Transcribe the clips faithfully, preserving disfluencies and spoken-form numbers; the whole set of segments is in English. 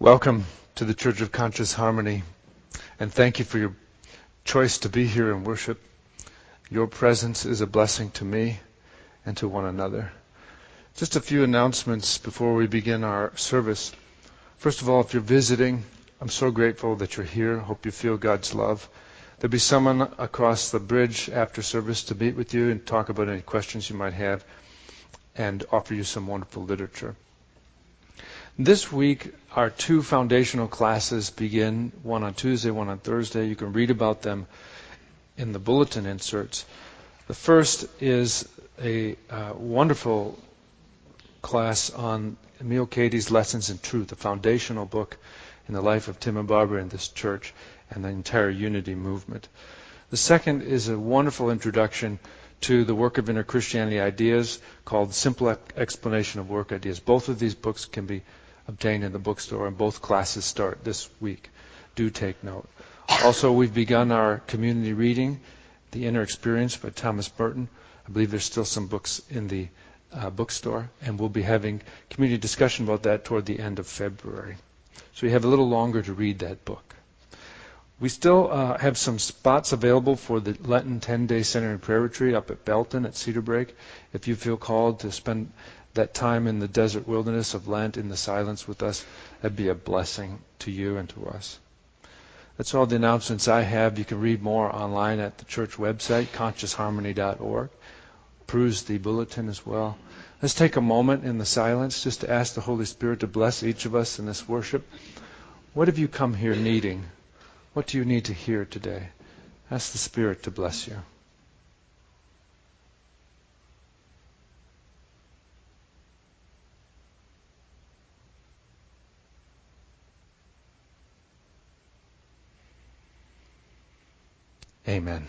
Welcome to the Church of Conscious Harmony, and thank you for your choice to be here and worship. Your presence is a blessing to me and to one another. Just a few announcements before we begin our service. First of all, if you're visiting, I'm so grateful that you're here. Hope you feel God's love. There'll be someone across the bridge after service to meet with you and talk about any questions you might have and offer you some wonderful literature. This week, our two foundational classes begin, one on Tuesday, one on Thursday. You can read about them in the bulletin inserts. The first is a uh, wonderful class on Emil Cady's Lessons in Truth, a foundational book in the life of Tim and Barbara in this church and the entire Unity movement. The second is a wonderful introduction to the work of Inner Christianity Ideas called Simple Explanation of Work Ideas. Both of these books can be obtained in the bookstore, and both classes start this week. Do take note. Also, we've begun our community reading, The Inner Experience by Thomas Merton. I believe there's still some books in the uh, bookstore, and we'll be having community discussion about that toward the end of February. So you have a little longer to read that book. We still uh, have some spots available for the Lenten ten-day Center and Prayer Retreat up at Belton at Cedar Break. If you feel called to spend that time in the desert wilderness of Lent in the silence with us, that'd be a blessing to you and to us. That's all the announcements I have. You can read more online at the church website, conscious harmony dot org. Peruse the bulletin as well. Let's take a moment in the silence just to ask the Holy Spirit to bless each of us in this worship. What have you come here needing? What do you need to hear today? Ask the Spirit to bless you. Amen.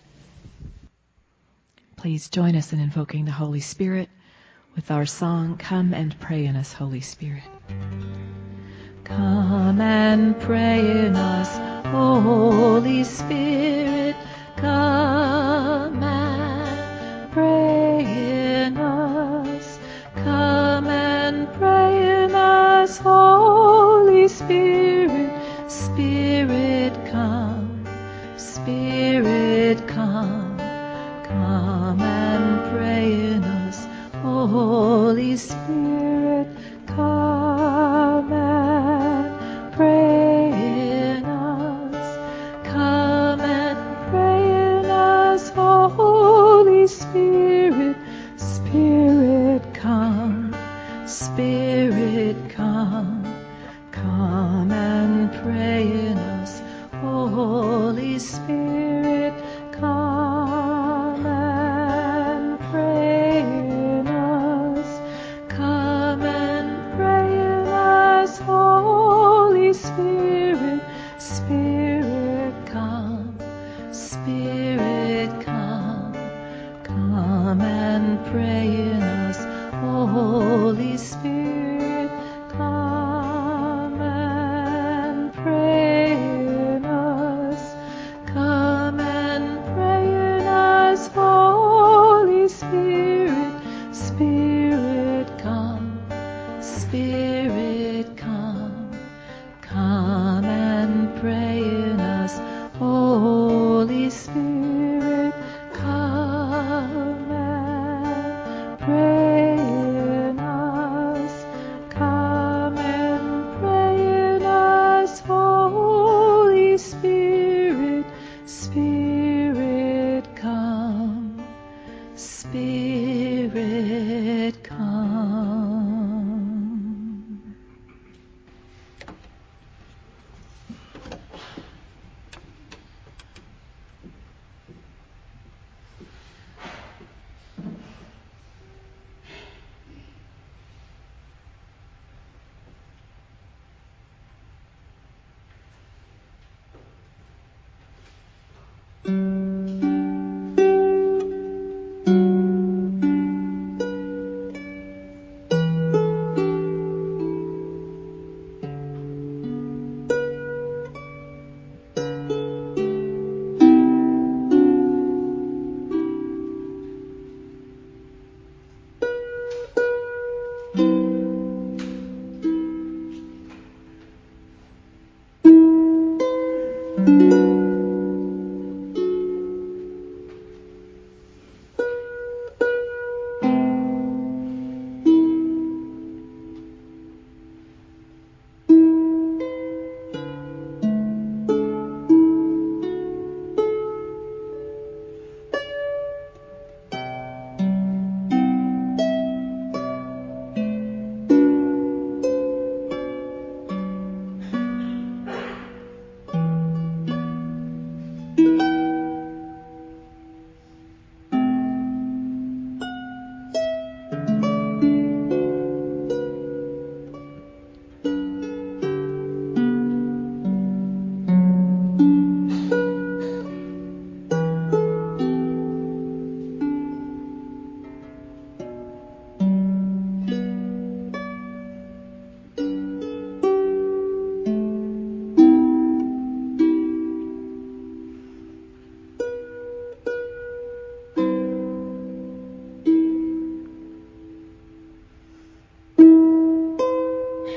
Please join us in invoking the Holy Spirit with our song, Come and Pray in Us, Holy Spirit. Come and pray in us, Holy Spirit. Come and pray in us. Come and pray in us, Holy Spirit. Spirit, come. Spirit, come. Come and pray in us, Holy Spirit. Come and pray in us. Come and pray in us, Holy Spirit. Spirit, come. Spirit, come. Come and pray in us, Holy Spirit. Come and pray in us. Come and pray in us, Holy Spirit. Spirit, come. Spirit, come. Come and pray in us, Holy Spirit. Come and pray in us. Come and pray in us, Holy Spirit. Spirit, come. Spirit, come. Come and pray in us, Holy Spirit. Come and pray in us. Come and pray in us, Holy Spirit. Spirit, come. Spirit, come.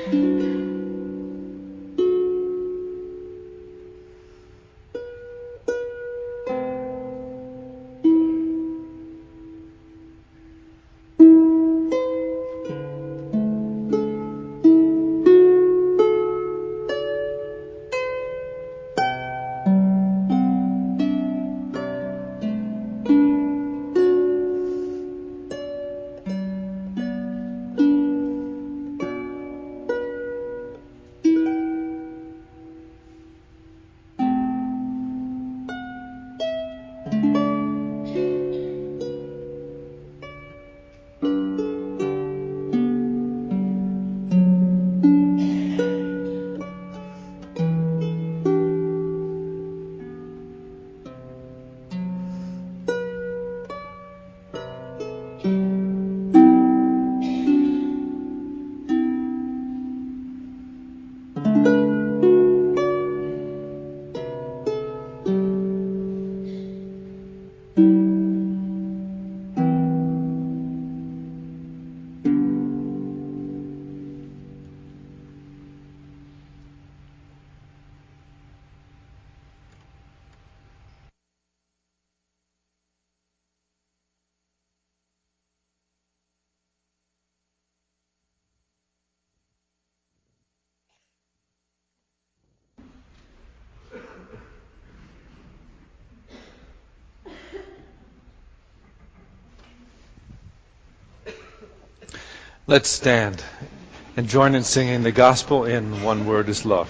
Let's stand and join in singing the gospel in One Word is Love.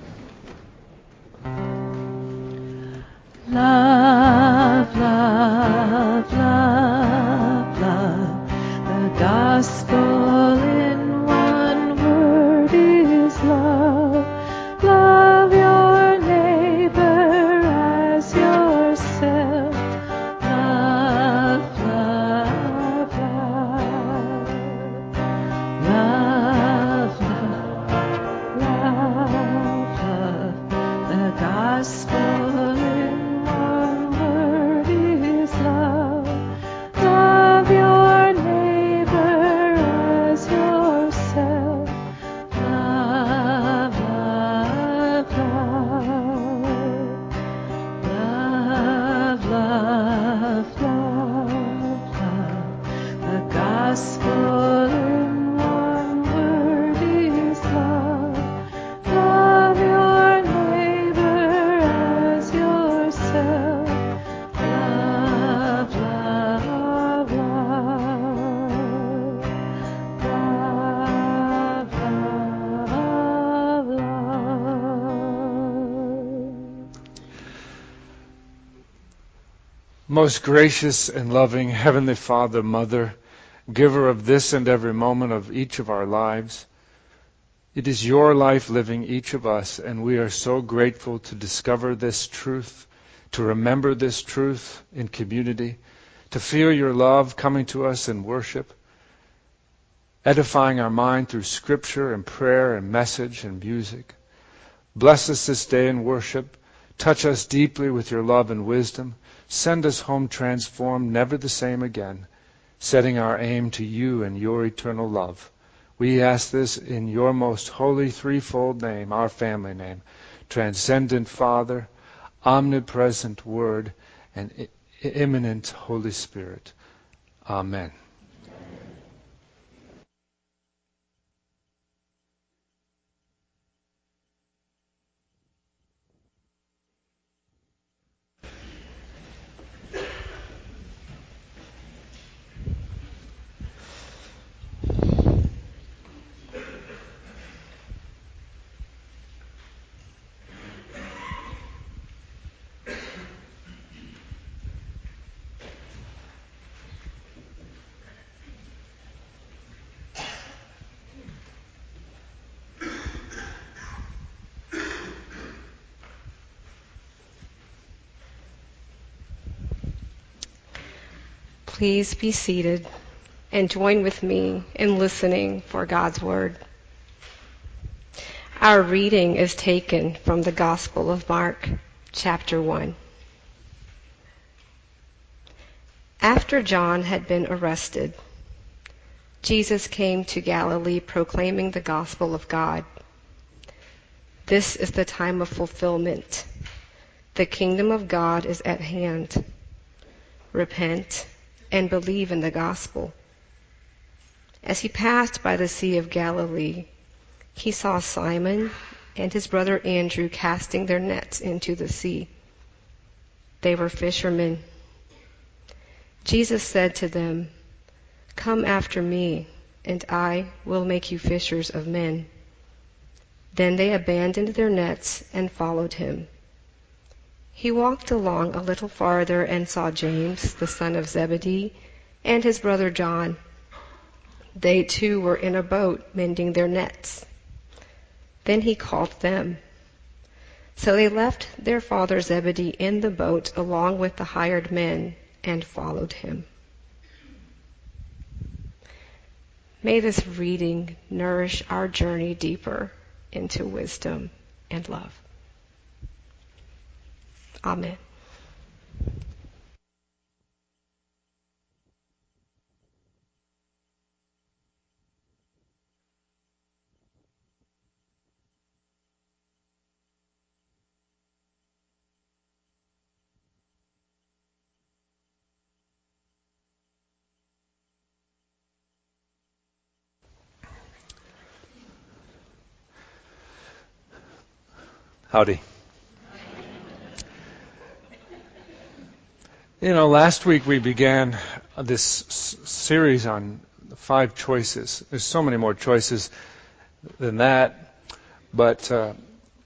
Love, love, love, love. The gospel in one word is love. Love your neighbor as yourself. Love, love, love. Love, love, love, love. The gospel in one word is love. Love your neighbor as yourself. Love, love, love. Love, love, love, love. The gospel in one word is love. Love your neighbor as yourself. Love, love, love. Love, love, love. Most gracious and loving Heavenly Father, Mother, giver of this and every moment of each of our lives, it is your life living each of us, and we are so grateful to discover this truth, to remember this truth in community, to feel your love coming to us in worship, edifying our mind through scripture and prayer and message and music. Bless us this day in worship. Touch us deeply with your love and wisdom. Send us home transformed, never the same again, setting our aim to you and your eternal love. We ask this in your most holy threefold name, our family name, transcendent Father, omnipresent Word, and i- immanent Holy Spirit. Amen. Please be seated and join with me in listening for God's Word. Our reading is taken from the Gospel of Mark, chapter one. After John had been arrested, Jesus came to Galilee proclaiming the gospel of God. This is the time of fulfillment. The kingdom of God is at hand. Repent and believe in the gospel. As he passed by the Sea of Galilee, he saw Simon and his brother Andrew casting their nets into the sea. They were fishermen. Jesus said to them, "Come after me, and I will make you fishers of men." Then they abandoned their nets and followed him. He walked along a little farther and saw James, the son of Zebedee, and his brother John. They too were in a boat mending their nets. Then he called them. So they left their father Zebedee in the boat along with the hired men and followed him. May this reading nourish our journey deeper into wisdom and love. Amen. Howdy. You know, last week we began this s- series on five choices. There's so many more choices than that, but uh,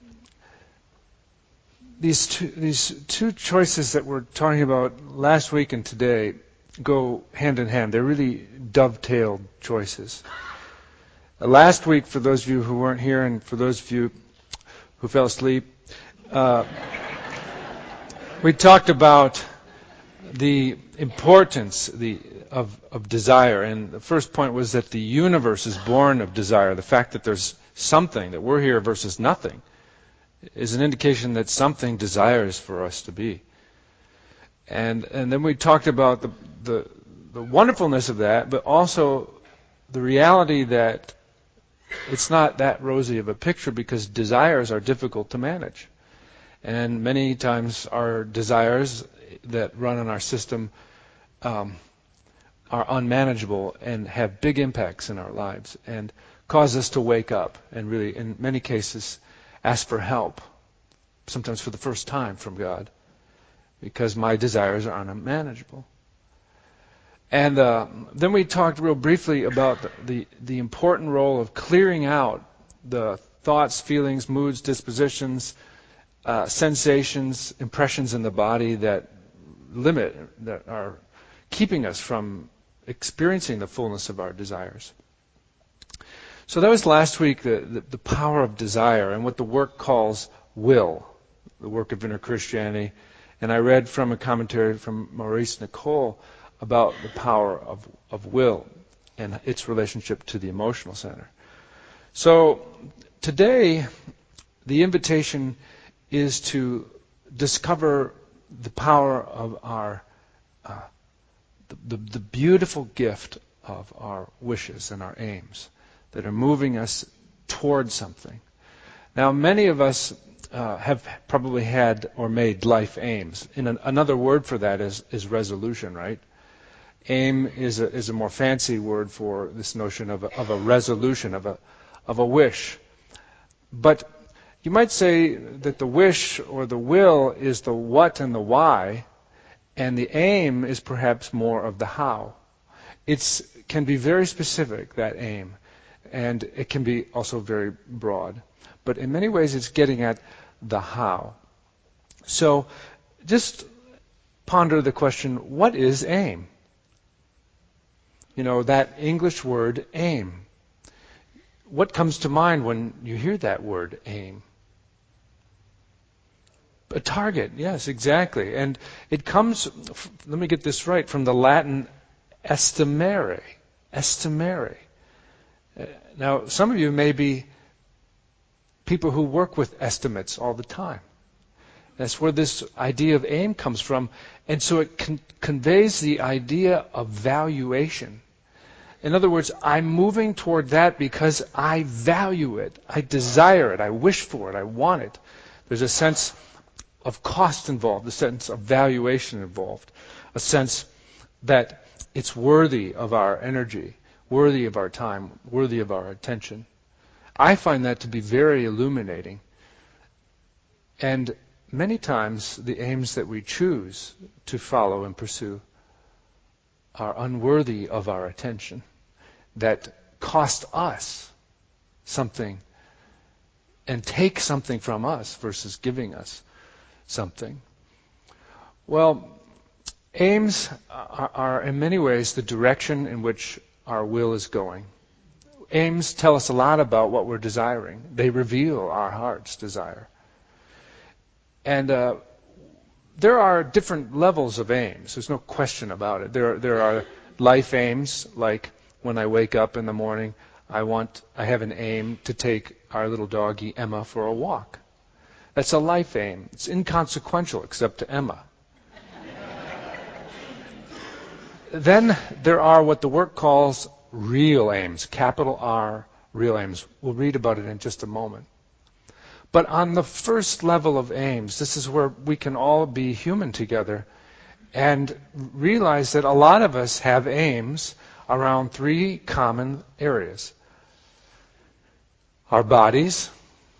these two, these two choices that we're talking about last week and today go hand in hand. They're really dovetailed choices. Uh, last week, for those of you who weren't here, and for those of you who fell asleep, uh, we talked about the importance the, of, of desire. And the first point was that the universe is born of desire. The fact that there's something, that we're here versus nothing, is an indication that something desires for us to be. And and then we talked about the, the, the wonderfulness of that, but also the reality that it's not that rosy of a picture because desires are difficult to manage. And many times our desires that run in our system um, are unmanageable and have big impacts in our lives and cause us to wake up and really, in many cases, ask for help, sometimes for the first time from God, because my desires are unmanageable. And uh, then we talked real briefly about the, the, the important role of clearing out the thoughts, feelings, moods, dispositions, uh, sensations, impressions in the body that limit, that are keeping us from experiencing the fullness of our desires. So that was last week, the, the, the power of desire and what the work calls will, the work of inner Christianity. And I read from a commentary from Maurice Nicole about the power of, of will and its relationship to the emotional center. So today, the invitation is to discover the power of our, uh, the, the, the beautiful gift of our wishes and our aims that are moving us toward something. Now, many of us uh, have probably had or made life aims. And an, another word for that is, is resolution, right? Aim is a, is a more fancy word for this notion of a, of a resolution, of a, of a wish. But you might say that the wish or the will is the what and the why, and the aim is perhaps more of the how. It can be very specific, that aim, and it can be also very broad. But in many ways it's getting at the how. So just ponder the question, what is aim? You know, that English word aim. What comes to mind when you hear that word aim? A target, yes, exactly. And it comes, let me get this right, from the Latin estimare. Estimare. Now, some of you may be people who work with estimates all the time. That's where this idea of aim comes from. And so it con- conveys the idea of valuation. In other words, I'm moving toward that because I value it. I desire it. I wish for it. I want it. There's a sense of cost involved, a sense of valuation involved, a sense that it's worthy of our energy, worthy of our time, worthy of our attention. I find that to be very illuminating. And many times the aims that we choose to follow and pursue are unworthy of our attention, that cost us something and take something from us versus giving us something. Well, aims are, are in many ways the direction in which our will is going. Aims tell us a lot about what we're desiring. They reveal our heart's desire. And uh, there are different levels of aims. There's no question about it. There, there are life aims, like when I wake up in the morning, I want, I have an aim to take our little doggie Emma for a walk. That's a life aim. It's inconsequential except to Emma. Then there are what the work calls real aims, capital R, real aims. We'll read about it in just a moment. But on the first level of aims, this is where we can all be human together and realize that a lot of us have aims around three common areas. Our bodies,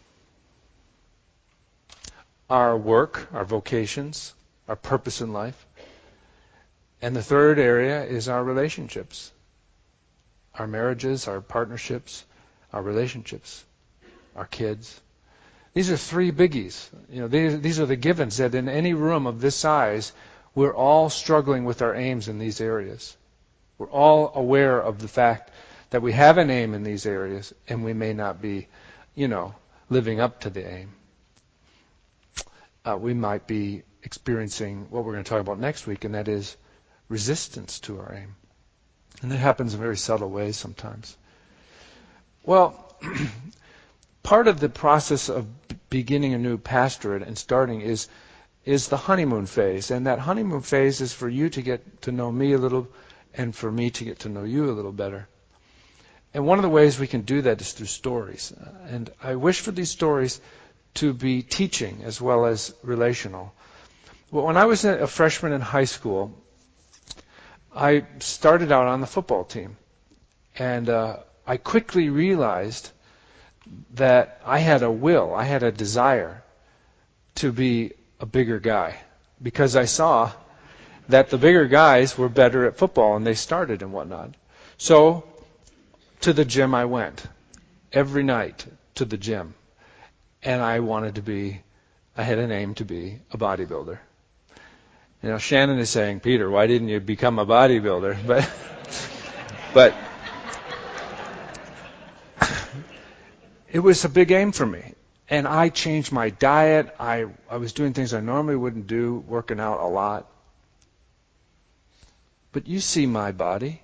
our work, our vocations, our purpose in life. And the third area is our relationships, our marriages, our partnerships, our relationships, our kids. These are three biggies. You know, these, these are the givens that in any room of this size, we're all struggling with our aims in these areas. We're all aware of the fact that we have an aim in these areas and we may not be, you know, living up to the aim. Uh, we might be experiencing what we're going to talk about next week, and that is resistance to our aim. And that happens in very subtle ways sometimes. Well, part of the process of beginning a new pastorate and starting is is the honeymoon phase. And that honeymoon phase is for you to get to know me a little and for me to get to know you a little better. And one of the ways we can do that is through stories. And I wish for these stories to be teaching as well as relational. Well, when I was a freshman in high school, I started out on the football team. And uh, I quickly realized that I had a will, I had a desire to be a bigger guy, because I saw that the bigger guys were better at football and they started and whatnot. So to the gym I went every night to the gym, and I wanted to be, I had an aim to be a bodybuilder. You know, Shannon is saying, Peter, why didn't you become a bodybuilder? But, but it was a big aim for me. And I changed my diet. I, I was doing things I normally wouldn't do, working out a lot. But you see my body.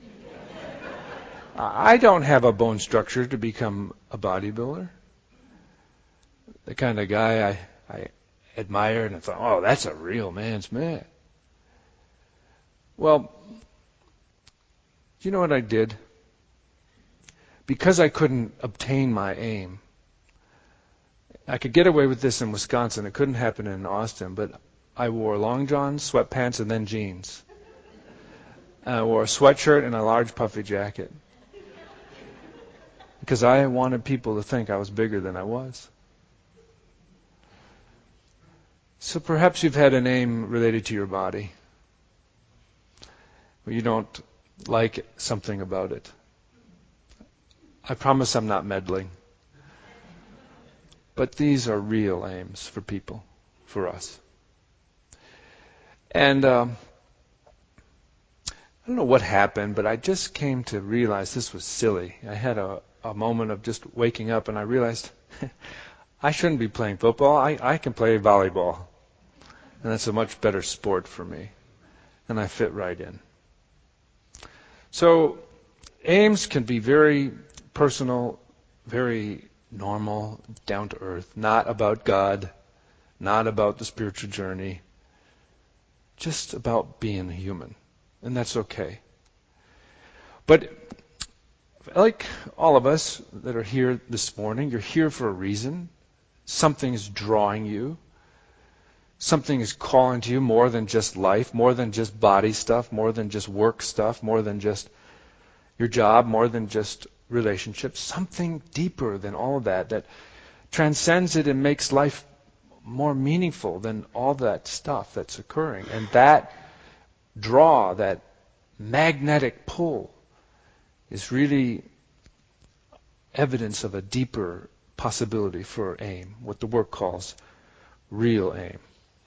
I don't have a bone structure to become a bodybuilder. The kind of guy I, I admired and thought, oh, that's a real man's man. Well, you know what I did? Because I couldn't obtain my aim, I could get away with this in Wisconsin. It couldn't happen in Austin, but I wore long johns, sweatpants, and then jeans. I wore a sweatshirt and a large puffy jacket because I wanted people to think I was bigger than I was. So perhaps you've had an aim related to your body, where you don't like something about it. I promise I'm not meddling. But these are real aims for people, for us. And um, I don't know what happened, but I just came to realize this was silly. I had a, a moment of just waking up, and I realized I shouldn't be playing football. I, I can play volleyball. And that's a much better sport for me. And I fit right in. So aims can be very personal, very normal, down to earth, not about God, not about the spiritual journey, just about being human. And that's okay. But like all of us that are here this morning, you're here for a reason. Something is drawing you. Something is calling to you more than just life, more than just body stuff, more than just work stuff, more than just your job, more than just relationships. Something deeper than all of that, that transcends it and makes life more meaningful than all that stuff that's occurring. And that draw, that magnetic pull, is really evidence of a deeper possibility for aim, what the work calls real aim.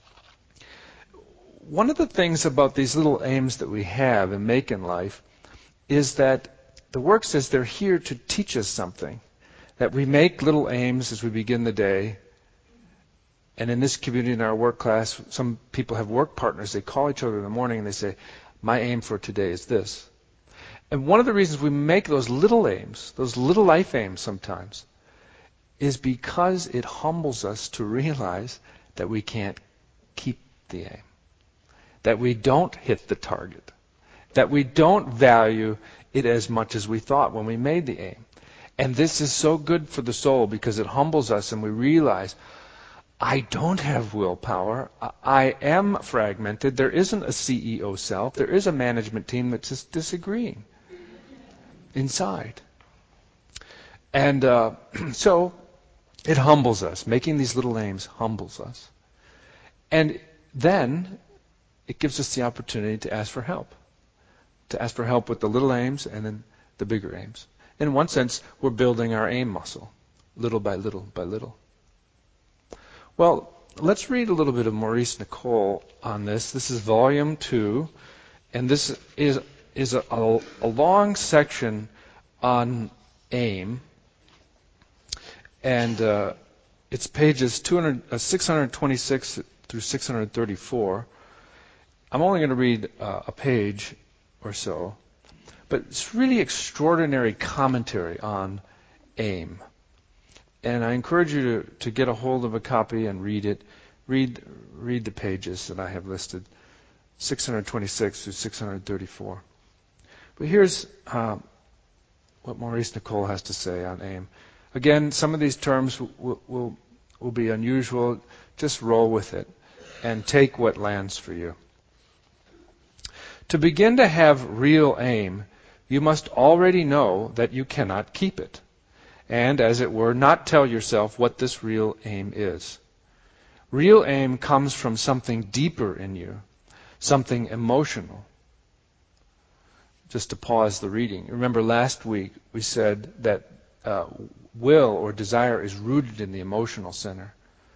One of the things about these little aims that we have and make in life is that the work says they're here to teach us something. That we make little aims as we begin the day. And in this community, in our work class, some people have work partners. They call each other in the morning and they say, my aim for today is this. And one of the reasons we make those little aims, those little life aims sometimes, is because it humbles us to realize that we can't keep the aim. That we don't hit the target. That we don't value it as much as we thought when we made the aim. And this is so good for the soul because it humbles us and we realize, I don't have willpower. I am fragmented. There isn't a C E O self. There is a management team that's just disagreeing inside. And uh, so it humbles us. Making these little aims humbles us. And then it gives us the opportunity to ask for help. To ask for help with the little aims and then the bigger aims. In one sense, we're building our aim muscle, little by little by little. Well, let's read a little bit of Maurice Nicoll on this. This is volume two, and this is is a, a, a long section on aim, and uh, it's pages two hundred, uh, six hundred twenty-six through six hundred thirty-four. I'm only going to read uh, a page or so, but it's really extraordinary commentary on aim. And I encourage you to, to get a hold of a copy and read it. Read read the pages that I have listed, six hundred twenty-six through six hundred thirty-four. But here's uh, what Maurice Nicoll has to say on aim. Again, some of these terms will, will, will be unusual. Just roll with it and take what lands for you. To begin to have real aim, you must already know that you cannot keep it. And, as it were, not tell yourself what this real aim is. Real aim comes from something deeper in you, something emotional. Just to pause the reading. Remember last week we said that uh, will or desire is rooted in the emotional center.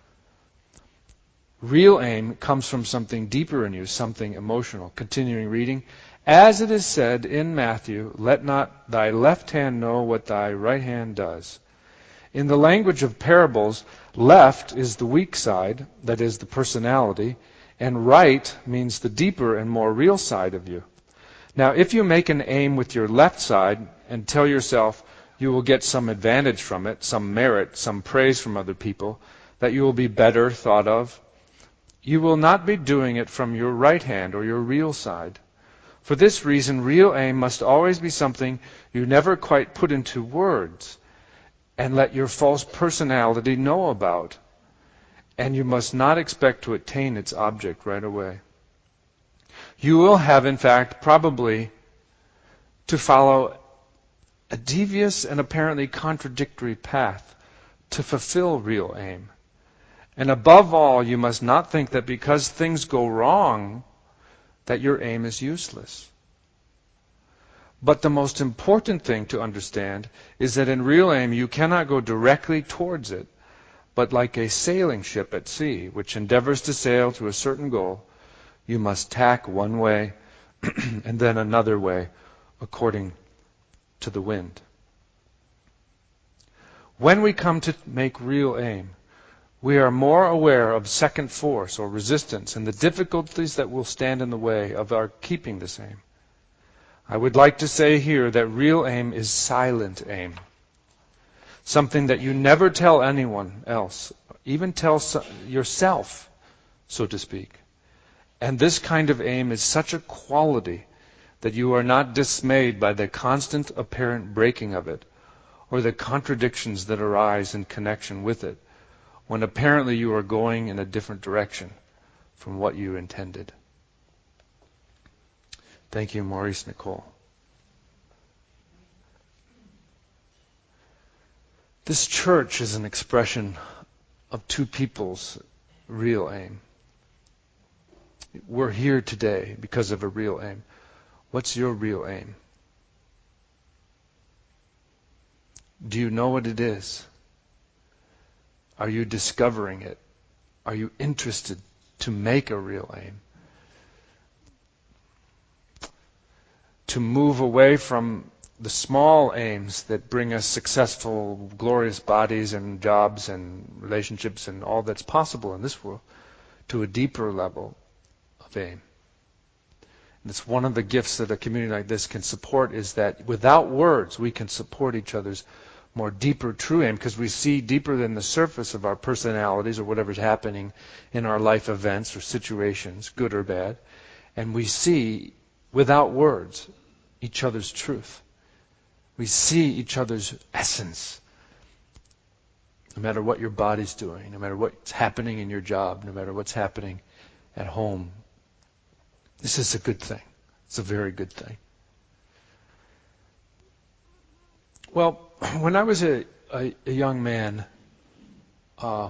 Real aim comes from something deeper in you, something emotional. Continuing reading. As it is said in Matthew, let not thy left hand know what thy right hand does. In the language of parables, left is the weak side, that is the personality, and right means the deeper and more real side of you. Now, if you make an aim with your left side and tell yourself you will get some advantage from it, some merit, some praise from other people, that you will be better thought of, you will not be doing it from your right hand or your real side. For this reason, real aim must always be something you never quite put into words and let your false personality know about. And you must not expect to attain its object right away. You will have, in fact, probably to follow a devious and apparently contradictory path to fulfill real aim. And above all, you must not think that because things go wrong, that your aim is useless. But the most important thing to understand is that in real aim you cannot go directly towards it, but like a sailing ship at sea, which endeavors to sail to a certain goal, you must tack one way and then another way according to the wind. When we come to make real aim, we are more aware of second force or resistance and the difficulties that will stand in the way of our keeping this aim. I would like to say here that real aim is silent aim. Something that you never tell anyone else, even tell yourself, so to speak. And this kind of aim is such a quality that you are not dismayed by the constant apparent breaking of it, or the contradictions that arise in connection with it, when apparently you are going in a different direction from what you intended. Thank you, Maurice Nicole. This church is an expression of two people's real aim. We're here today because of a real aim. What's your real aim? Do you know what it is? Are you discovering it? Are you interested to make a real aim? To move away from the small aims that bring us successful, glorious bodies and jobs and relationships and all that's possible in this world, to a deeper level of aim. And it's one of the gifts that a community like this can support, is that without words we can support each other's more deeper true aim, because we see deeper than the surface of our personalities or whatever's happening in our life events or situations, good or bad, and we see without words each other's truth. We see each other's essence. No matter what your body's doing, no matter what's happening in your job, no matter what's happening at home. This is a good thing. It's a very good thing. Well, when I was a, a, a young man, uh,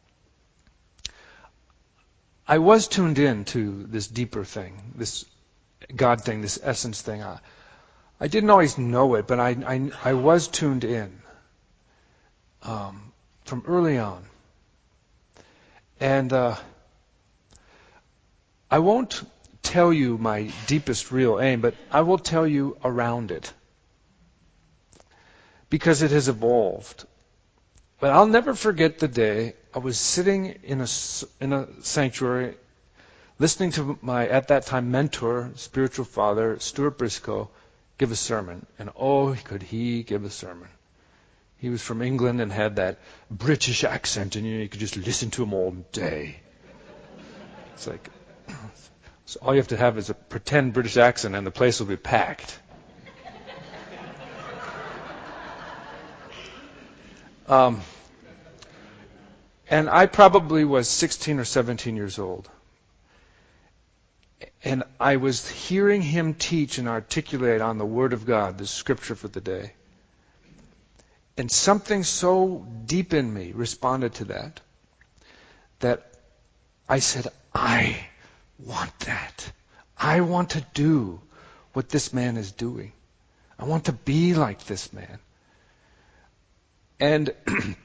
I was tuned in to this deeper thing, this God thing, this essence thing. I, I didn't always know it, but I, I, I was tuned in um, from early on. And uh, I won't tell you my deepest real aim, but I will tell you around it, because it has evolved. But I'll never forget the day I was sitting in a, in a sanctuary listening to my, at that time, mentor, spiritual father, Stuart Briscoe, give a sermon. And oh, could he give a sermon. He was from England and had that British accent, and you know, you could just listen to him all day. It's like, so all you have to have is a pretend British accent and the place will be packed. Um, and I probably was sixteen or seventeen years old. And I was hearing him teach and articulate on the Word of God, the scripture for the day. And something so deep in me responded to that, that I said, I want that. I want to do what this man is doing. I want to be like this man. And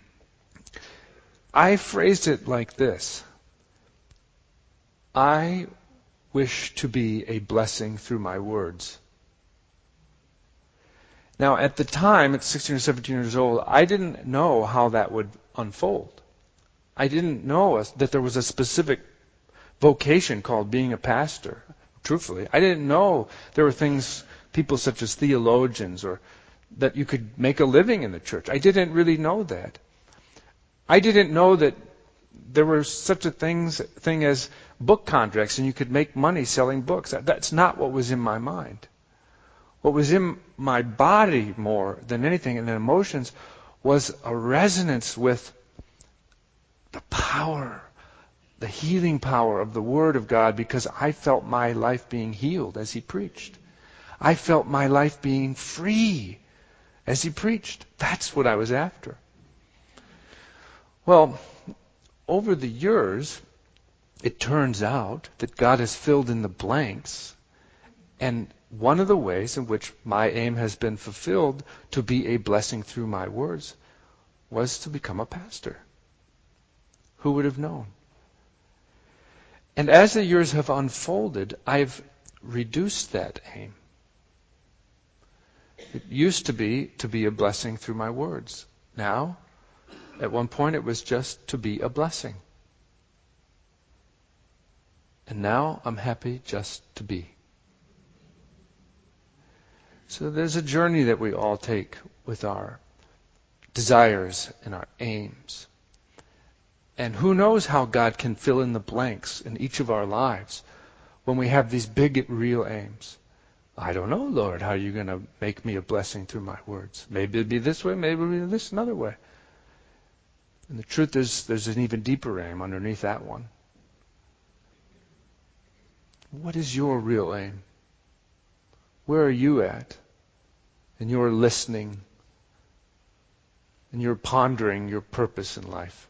I phrased it like this. I wish to be a blessing through my words. Now, at the time, at sixteen or seventeen years old, I didn't know how that would unfold. I didn't know that there was a specific vocation called being a pastor, truthfully. I didn't know there were things, people such as theologians, or that you could make a living in the church. I didn't really know that. I didn't know that there was such a things, thing as book contracts and you could make money selling books. That's not what was in my mind. What was in my body more than anything, and the emotions, was a resonance with the power, the healing power of the Word of God, because I felt my life being healed as He preached. I felt my life being free as He preached. That's what I was after. Well, over the years, it turns out that God has filled in the blanks, and one of the ways in which my aim has been fulfilled to be a blessing through my words was to become a pastor. Who would have known? And as the years have unfolded, I've reduced that aim. It used to be to be a blessing through my words. Now, at one point, it was just to be a blessing. And now I'm happy just to be. So there's a journey that we all take with our desires and our aims. And who knows how God can fill in the blanks in each of our lives when we have these big, real aims. I don't know, Lord, how you're going to make me a blessing through my words. Maybe it'll be this way, maybe it'll be this another way. And the truth is, there's an even deeper aim underneath that one. What is your real aim? Where are you at in your listening, in your pondering your purpose in life?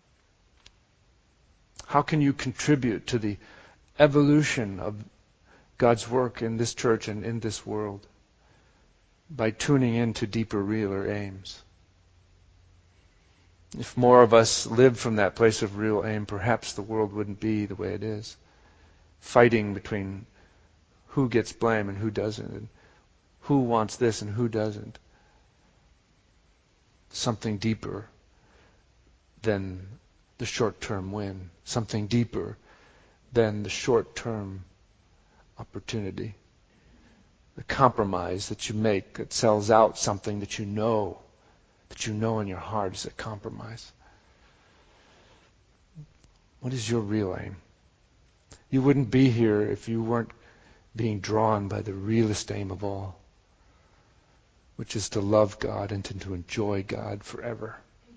How can you contribute to the evolution of God's work in this church and in this world by tuning into deeper, realer aims? If more of us lived from that place of real aim, perhaps the world wouldn't be the way it is, fighting between who gets blame and who doesn't, and who wants this and who doesn't. Something deeper than the short-term win, something deeper than the short-term opportunity. The compromise that you make that sells out something that you know, that you know in your heart is a compromise. What is your real aim? You wouldn't be here if you weren't being drawn by the realest aim of all, which is to love God and to, to enjoy God forever.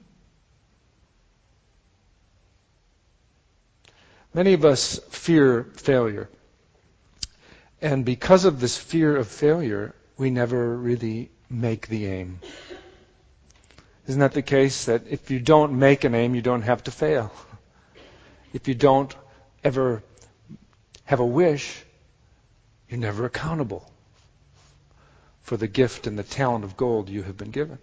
Many of us fear failure. And because of this fear of failure, we never really make the aim. Isn't that the case? That if you don't make an aim, you don't have to fail. If you don't ever have a wish, you're never accountable for the gift and the talent of gold you have been given.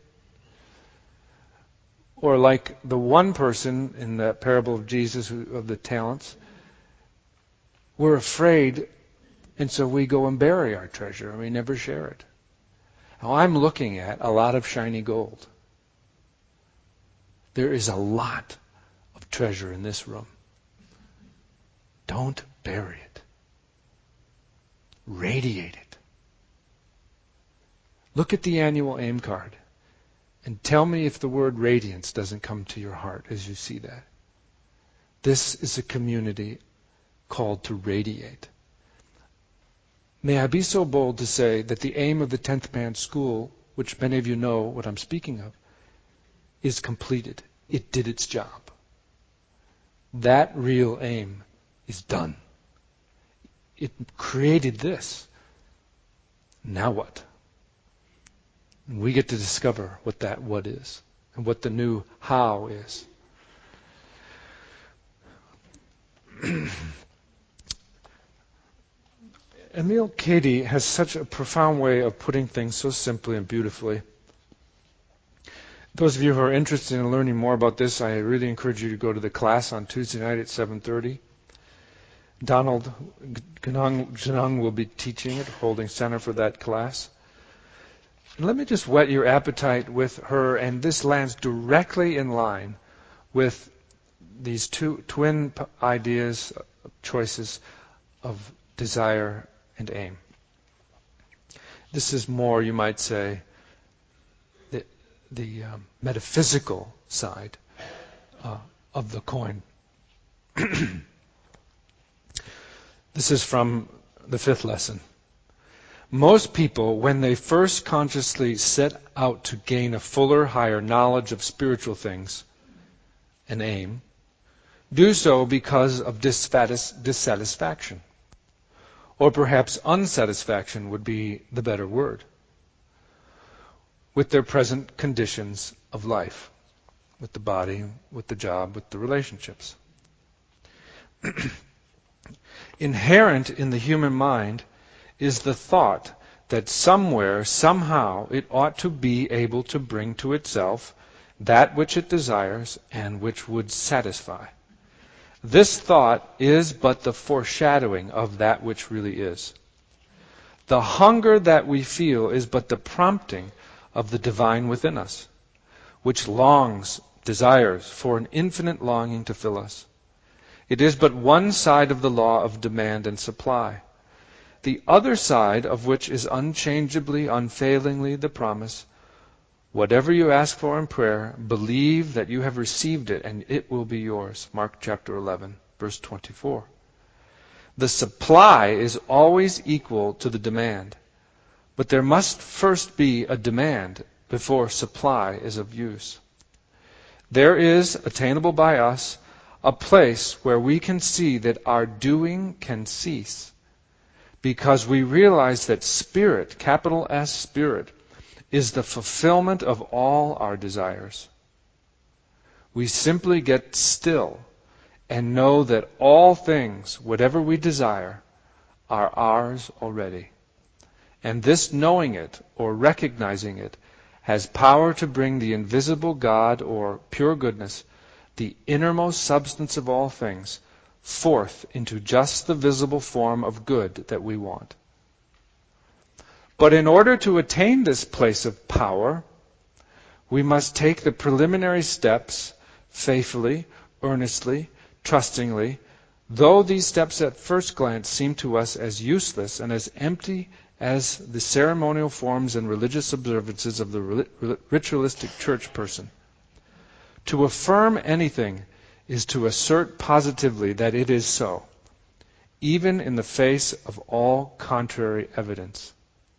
Or like the one person in the parable of Jesus who, of the talents, we're afraid, and so we go and bury our treasure and we never share it. Now I'm looking at a lot of shiny gold. There is a lot of treasure in this room. Don't bury it. Radiate it. Look at the annual aim card and tell me if the word radiance doesn't come to your heart as you see that. This is a community called to radiate. May I be so bold to say that the aim of the tenth Man School, which many of you know what I'm speaking of, is completed. It did its job. That real aim is done. It created this. Now what? We get to discover what that what is and what the new how is. Emil Cady has such a profound way of putting things so simply and beautifully. Those of you who are interested in learning more about this, I really encourage you to go to the class on Tuesday night at seven thirty. Donald Janung will be teaching it, holding center for that class. And let me just whet your appetite with her, and this lands directly in line with these two twin ideas, choices of desire and aim. This is more, you might say, the, the um, metaphysical side uh, of the coin. This is from the fifth lesson. Most people, when they first consciously set out to gain a fuller, higher knowledge of spiritual things, an aim, do so because of dissatisfaction. Or perhaps unsatisfaction would be the better word, with their present conditions of life, with the body, with the job, with the relationships. Inherent in the human mind is the thought that somewhere, somehow, it ought to be able to bring to itself that which it desires and which would satisfy. This thought is but the foreshadowing of that which really is. The hunger that we feel is but the prompting of the divine within us, which longs, desires for an infinite longing to fill us. It is but one side of the law of demand and supply. The other side of which is unchangeably, unfailingly the promise, whatever you ask for in prayer, believe that you have received it and it will be yours. Mark chapter eleven, verse twenty-four. The supply is always equal to the demand, But there must first be a demand before supply is of use. There is, attainable by us, a place where we can see that our doing can cease, because we realize that Spirit, capital S Spirit, is the fulfillment of all our desires. We simply get still and know that all things, whatever we desire, are ours already. And this knowing it, or recognizing it, has power to bring the invisible God, or pure goodness, the innermost substance of all things, forth into just the visible form of good that we want. But in order to attain this place of power, we must take the preliminary steps faithfully, earnestly, trustingly, though these steps at first glance seem to us as useless and as empty as the ceremonial forms and religious observances of the ritualistic church person. To affirm anything is to assert positively that it is so, even in the face of all contrary evidence.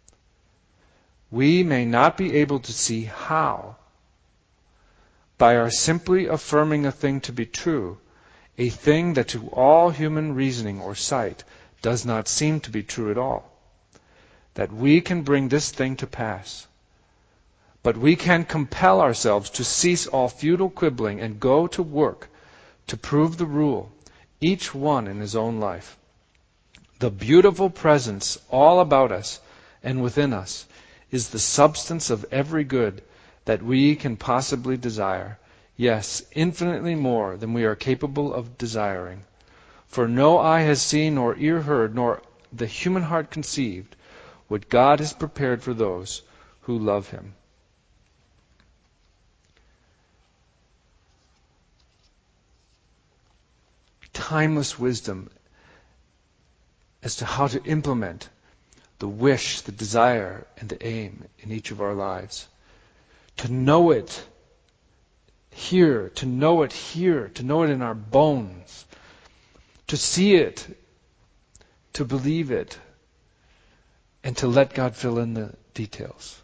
We may not be able to see how. By our simply affirming a thing to be true, a thing that to all human reasoning or sight does not seem to be true at all, that we can bring this thing to pass. But we can compel ourselves to cease all futile quibbling and go to work to prove the rule, each one in his own life. The beautiful presence all about us and within us is the substance of every good that we can possibly desire, yes, infinitely more than we are capable of desiring. For no eye has seen, nor ear heard, nor the human heart conceived what God has prepared for those who love Him. Timeless wisdom as to how to implement the wish, the desire, and the aim in each of our lives. To know it here, to know it here, to know it in our bones, to see it, to believe it, and to let God fill in the details.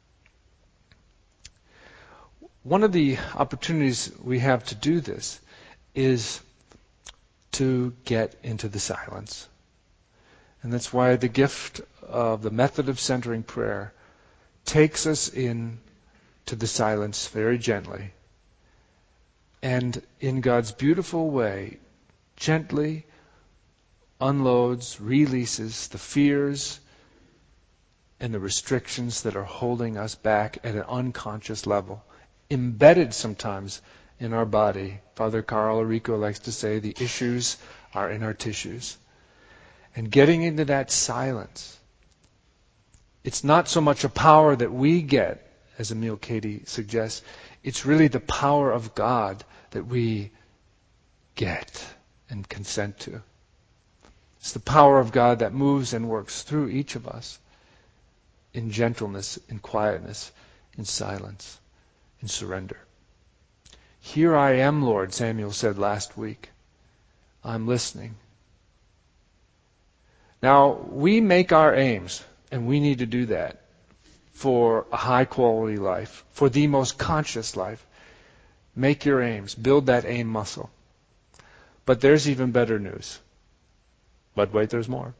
One of the opportunities we have to do this is to get into the silence. And that's why the gift of the method of centering prayer takes us in to the silence very gently. And in God's beautiful way, gently unloads, releases the fears and the restrictions that are holding us back at an unconscious level, embedded sometimes in our body. Father Carl Arico likes to say the issues are in our tissues. And getting into that silence, it's not so much a power that we get, as Emil Cady suggests, it's really the power of God that we get and consent to. It's the power of God that moves and works through each of us in gentleness, in quietness, in silence, in surrender. Here I am, Lord, Samuel said last week. I'm listening. Now, we make our aims, and we need to do that for a high-quality life, for the most conscious life. Make your aims. Build that aim muscle. But there's even better news. But wait, there's more.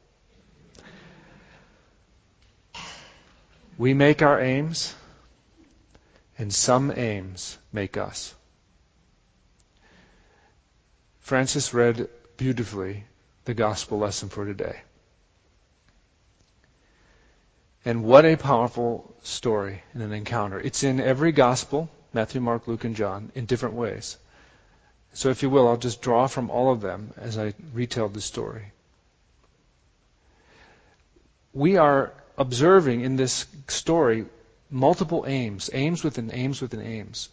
We make our aims, and some aims make us. Francis read beautifully the gospel lesson for today. And what a powerful story and an encounter. It's in every gospel, Matthew, Mark, Luke, and John, in different ways. So if you will, I'll just draw from all of them as I retell the story. We are observing in this story multiple aims, aims within aims within aims.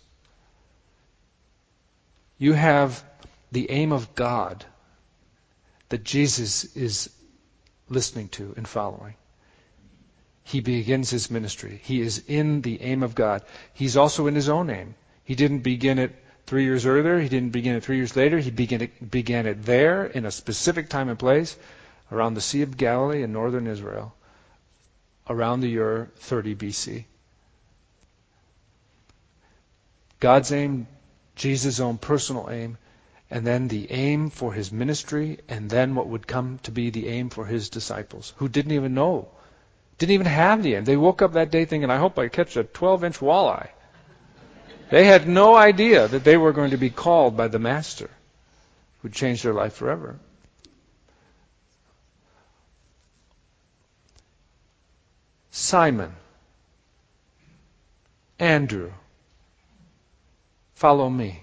You have the aim of God that Jesus is listening to and following. He begins his ministry. He is in the aim of God. He's also in his own aim. He didn't begin it three years earlier. He didn't begin it three years later. He began it, began it there in a specific time and place around the Sea of Galilee in northern Israel. around the year thirty B C. God's aim, Jesus' own personal aim, and then the aim for his ministry, and then what would come to be the aim for his disciples, who didn't even know, didn't even have the aim. They woke up that day thinking, I hope I catch a twelve-inch walleye. They had no idea that they were going to be called by the Master, who changed their life forever. Simon, Andrew, follow me.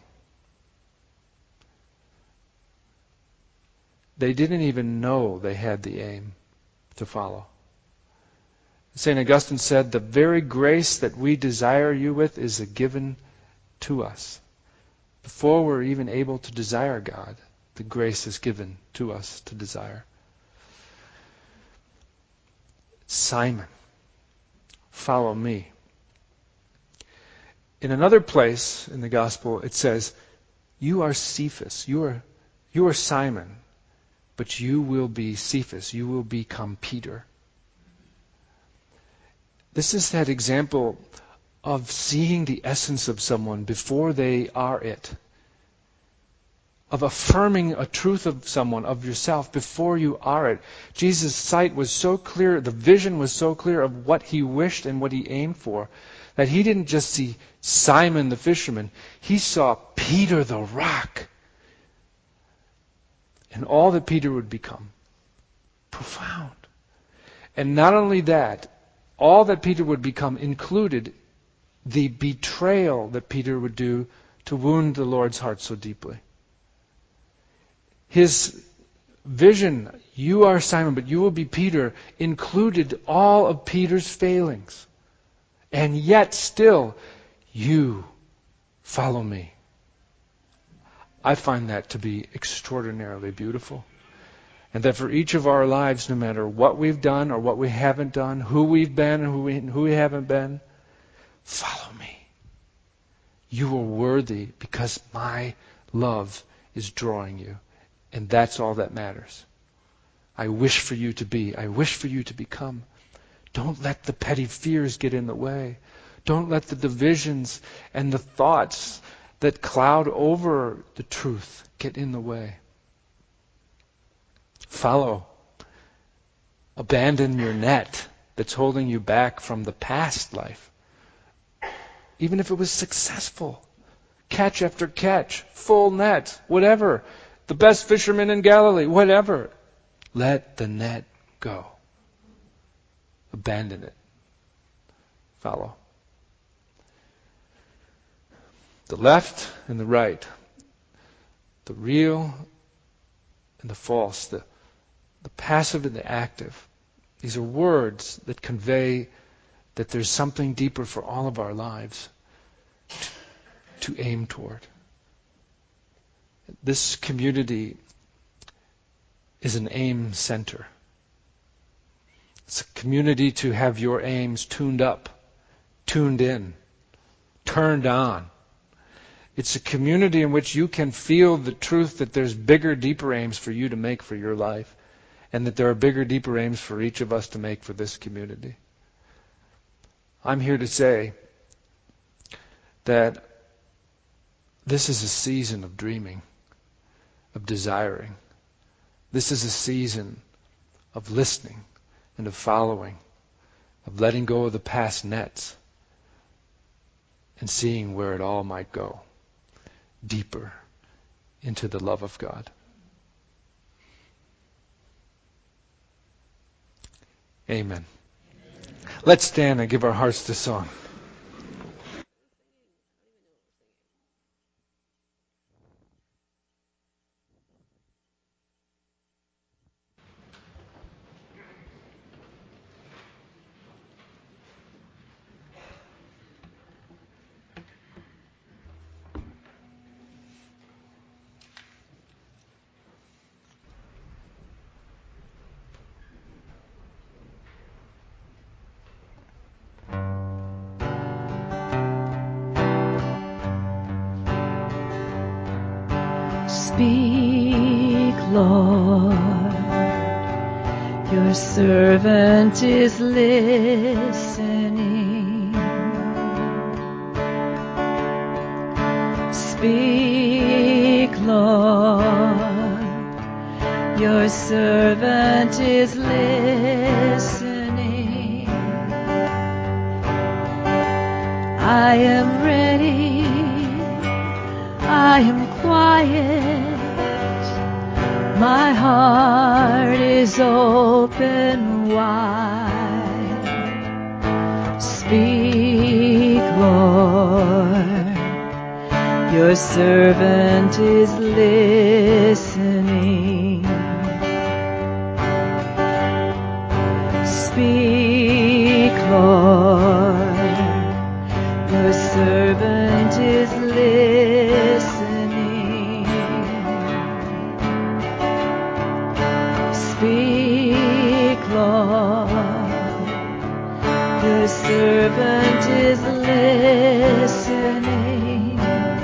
They didn't even know they had the aim to follow. Saint Augustine said, the very grace that we desire you with is a given to us. Before we're even able to desire God, the grace is given to us to desire. Simon, follow me. In another place in the Gospel, it says, you are Cephas, you are, you are Simon, but you will be Cephas, you will become Peter. This is that example of seeing the essence of someone before they are it. Of affirming a truth of someone, of yourself, before you are it. Jesus' sight was so clear, the vision was so clear of what he wished and what he aimed for, that he didn't just see Simon the fisherman, he saw Peter the rock. And all that Peter would become. Profound. And not only that, all that Peter would become included the betrayal that Peter would do to wound the Lord's heart so deeply. His vision, you are Simon, but you will be Peter, included all of Peter's failings. And yet still, you follow me. I find that to be extraordinarily beautiful. And that for each of our lives, no matter what we've done or what we haven't done, who we've been and who we, who we haven't been, follow me. You are worthy because my love is drawing you. And that's all that matters. I wish for you to be. I wish for you to become. Don't let the petty fears get in the way. Don't let the divisions and the thoughts that cloud over the truth get in the way. Follow. Abandon your net that's holding you back from the past life. Even if it was successful. Catch after catch. Full net. Whatever. The best fisherman in Galilee. Whatever. Let the net go. Abandon it. Follow. The left and the right. The real and the false. The, the passive and the active. These are words that convey that there's something deeper for all of our lives to, to aim toward. This community is an aim center. It's a community to have your aims tuned up, tuned in, turned on. It's a community in which you can feel the truth that there's bigger, deeper aims for you to make for your life, and that there are bigger, deeper aims for each of us to make for this community. I'm here to say that this is a season of dreaming, of desiring. This is a season of listening and of following, of letting go of the past nets and seeing where it all might go, deeper into the love of God. Amen. Let's stand and give our hearts to song. Speak, Lord, Your servant is listening. Speak, Lord. Your servant is listening. I am ready. I am quiet. My heart is open wide. Speak, Lord. Your servant is listening. Speak, Lord. Your servant is listening. Speak, Lord. Your servant is listening.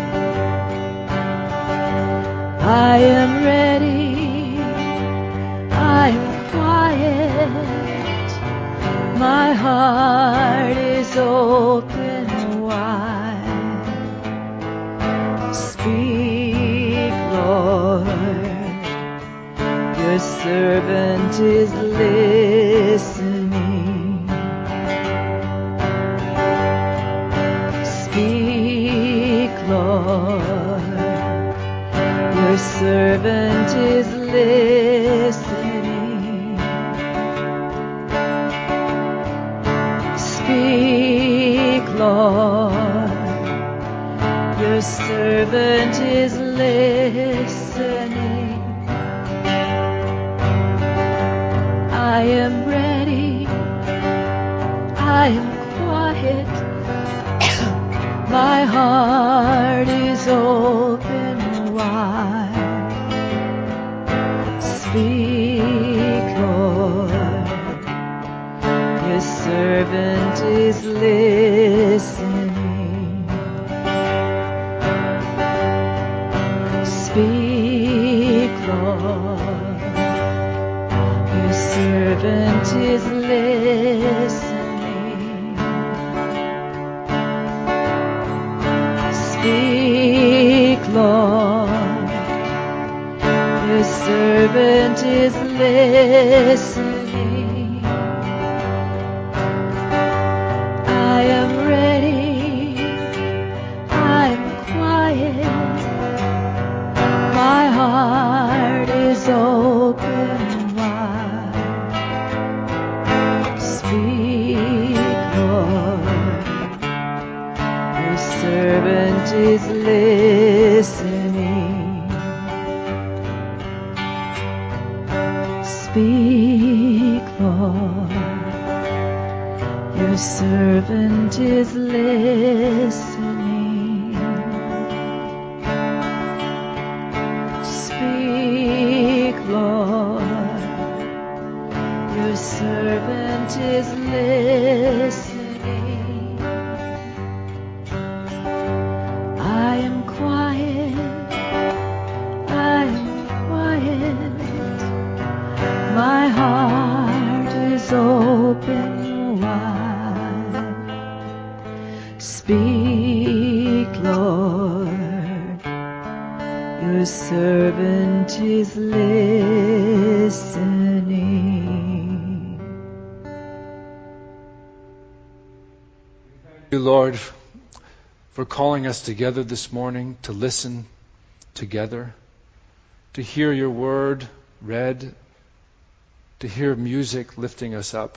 I am ready. I am quiet. My heart is open wide. Speak, Lord. Your servant is listening. Speak, Lord. Your servant is listening. Speak, Lord. Your servant is listening. I am ready. I am quiet. My heart is open wide. Speak, Lord. Your servant is listening. Speak, Lord. Your servant is listening. Speak, Lord. Your servant is listening. I am ready. I am quiet. My heart is open wide. Speak, Lord. Your servant is listening. Speak, Lord. Your servant is listening. Speak, Lord. Your servant is listening. I am quiet. I am quiet. My heart is open wide. Speak, Lord. Your servant is listening. Thank you, Lord, for calling us together this morning to listen together, to hear your word read, to hear music lifting us up.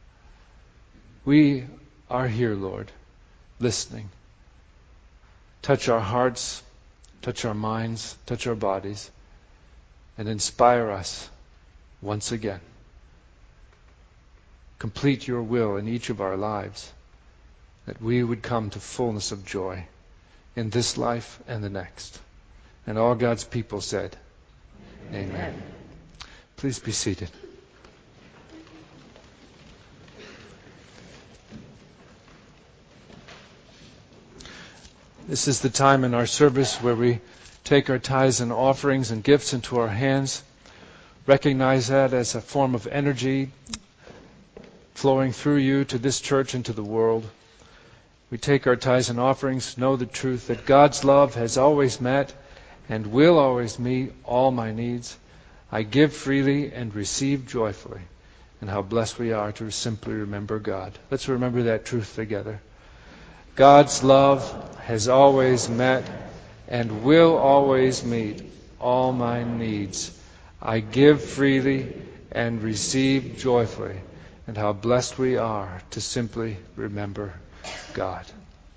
We are here, Lord, listening. Touch our hearts, touch our minds, touch our bodies, and inspire us once again. Complete your will in each of our lives, that we would come to fullness of joy in this life and the next. And all God's people said, Amen. Amen. Please be seated. This is the time in our service where we take our tithes and offerings and gifts into our hands recognize that as a form of energy flowing through you to this church and to the world. We take our tithes and offerings, know the truth that God's love has always met and will always meet all my needs. I give freely and receive joyfully. And how blessed we are to simply remember God. Let's remember that truth together. God's love has always met and will always meet all my needs. I give freely and receive joyfully. And how blessed we are to simply remember God.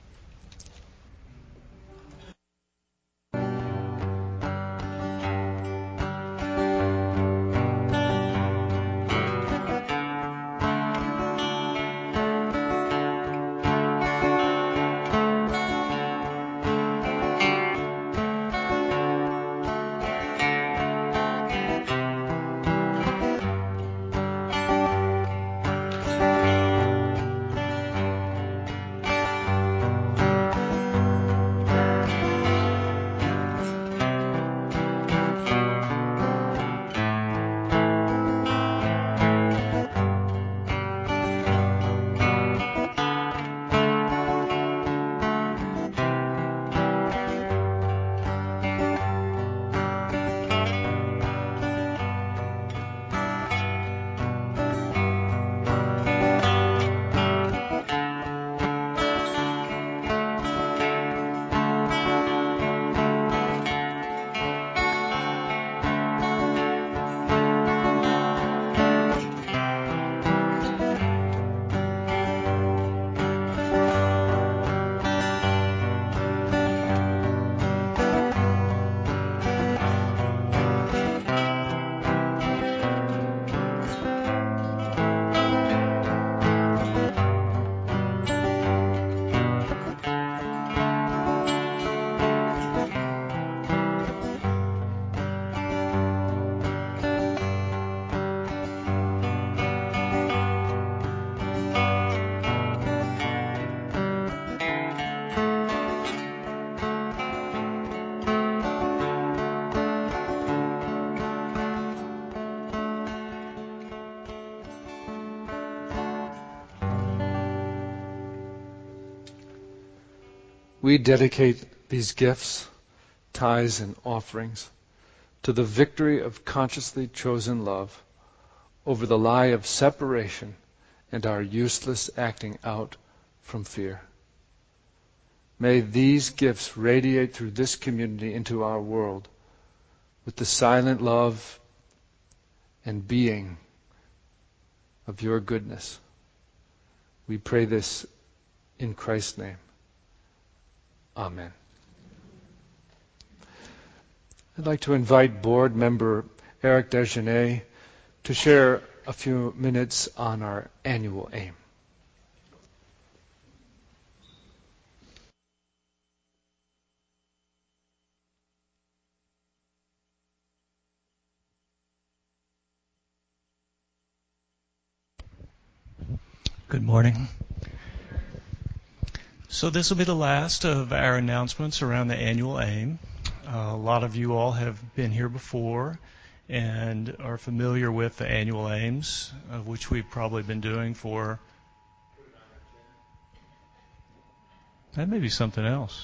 We dedicate these gifts, tithes, and offerings to the victory of consciously chosen love over the lie of separation and our useless acting out from fear. May these gifts radiate through this community into our world with the silent love and being of your goodness. We pray this in Christ's name. Amen. I'd like to invite board member Eric Desjardins to share a few minutes on our annual aim. Good morning. So this will be the last of our announcements around the annual aim. Uh, a lot of you all have been here before and are familiar with the annual aims, of which we've probably been doing for... That may be something else.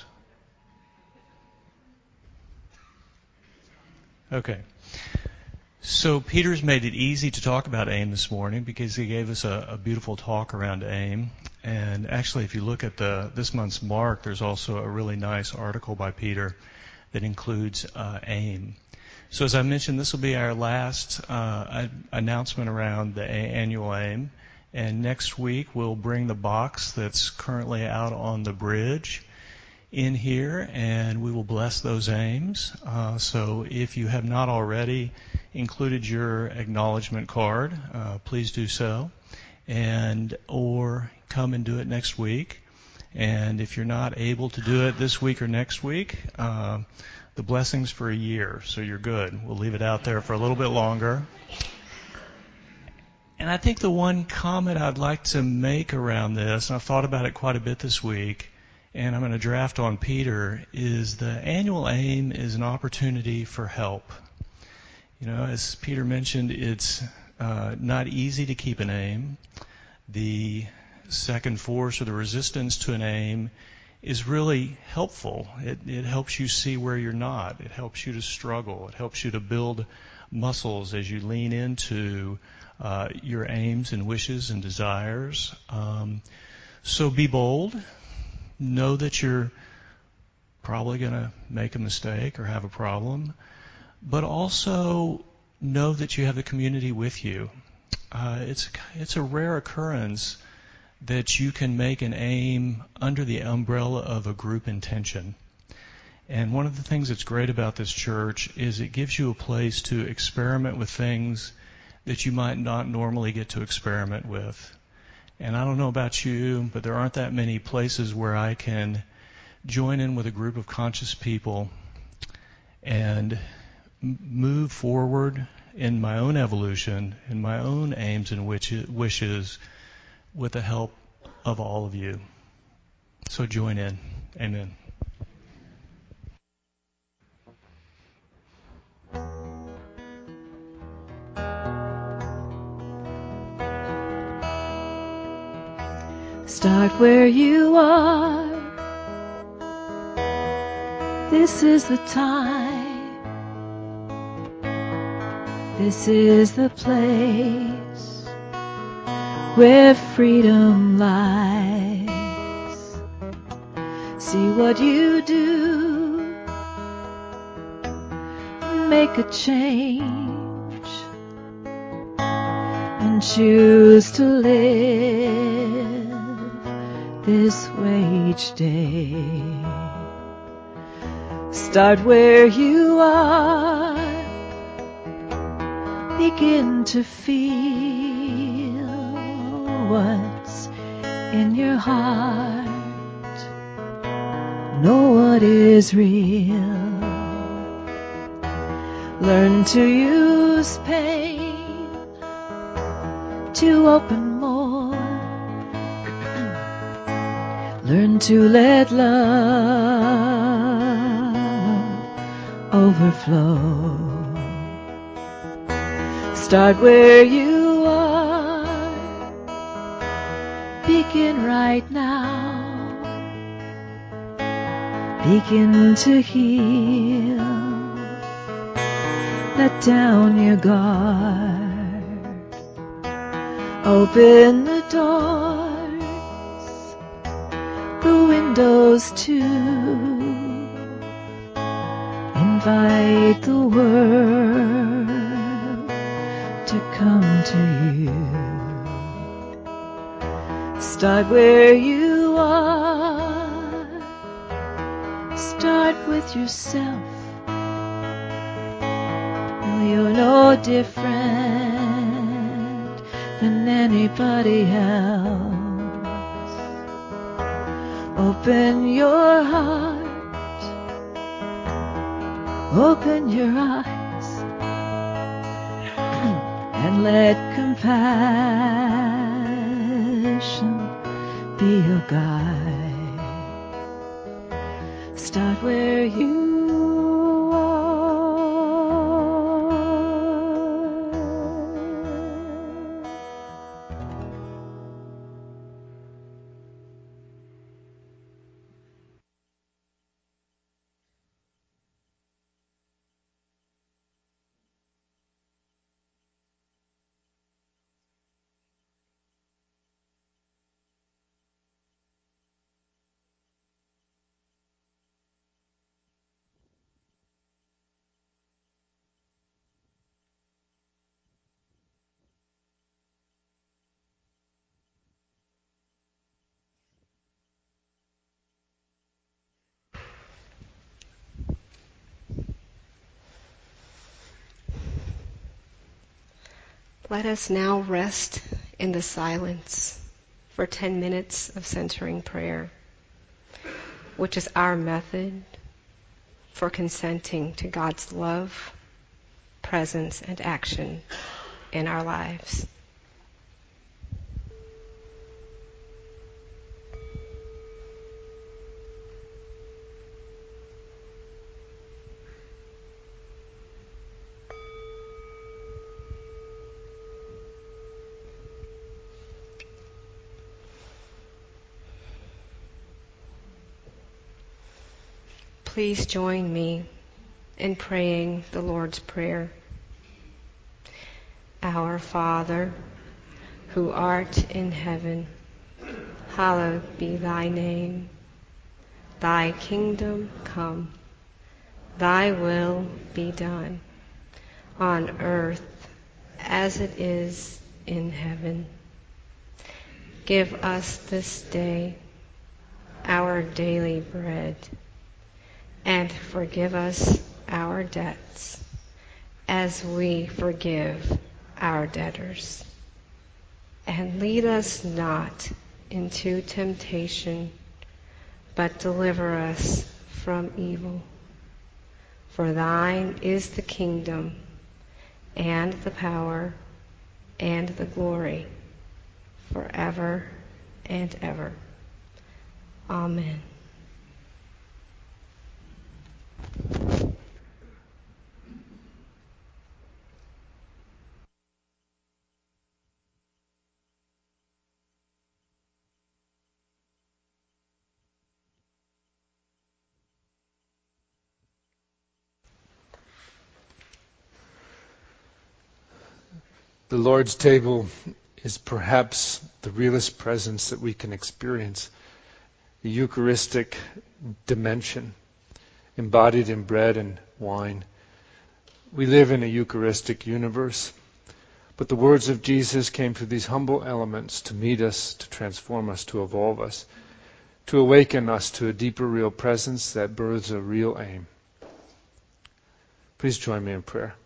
Okay. So Peter's made it easy to talk about AIM this morning because he gave us a, a beautiful talk around AIM. And actually, if you look at the this month's Mark, there's also a really nice article by Peter that includes uh, AIM. So as I mentioned, this will be our last uh, announcement around the a- annual AIM. And next week, we'll bring the box that's currently out on the bridge in here, and we will bless those aims. Uh, so if you have not already included your acknowledgement card, uh, please do so, and or come and do it next week. And if you're not able to do it this week or next week, uh, the blessing's for a year, so you're good. We'll leave it out there for a little bit longer. And I think the one comment I'd like to make around this, and I've thought about it quite a bit this week, and I'm going to draft on Peter, is the annual aim is an opportunity for help. You know, as Peter mentioned, it's uh, not easy to keep an aim. The second force or the resistance to an aim is really helpful. It, it helps you see where you're not. It helps you to struggle. It helps you to build muscles as you lean into uh, your aims and wishes and desires. Um, so be bold. Know that you're probably going to make a mistake or have a problem, but also know that you have the community with you. Uh, it's it's a rare occurrence that you can make an aim under the umbrella of a group intention. And one of the things that's great about this church is it gives you a place to experiment with things that you might not normally get to experiment with. And I don't know about you, but there aren't that many places where I can join in with a group of conscious people and m- move forward in my own evolution, in my own aims and wishes, with the help of all of you. So join in. Amen. Start where you are. This is the time. This is the place where freedom lies. See what you do. Make a change and choose to live this way each day. Start where you are. Begin to feel what's in your heart. Know what is real. Learn to use pain to open more. Learn to let love overflow. Start where you are. Begin right now. Begin to heal. Let down your guard. Open the doors, the windows too. Invite the world to come to you. Start where you are. Start with yourself. You're no different than anybody else. Open your heart. Open your eyes and let compassion be your guide. Start where you are. Let us now rest in the silence for ten minutes of centering prayer, which is our method for consenting to God's love, presence, and action in our lives. please join me in praying the Lord's Prayer. Our Father, who art in heaven, hallowed be thy name. Thy kingdom come, thy will be done, on earth as it is in heaven. Give us this day our daily bread, and forgive us our debts as we forgive our debtors. And lead us not into temptation, but deliver us from evil. For thine is the kingdom, and the power, and the glory, forever and ever. Amen. The Lord's table is perhaps the realest presence that we can experience, the Eucharistic dimension embodied in bread and wine. We live in a Eucharistic universe, but the words of Jesus came through these humble elements to meet us, to transform us, to evolve us, to awaken us to a deeper real presence that births a real aim. Please join me in prayer.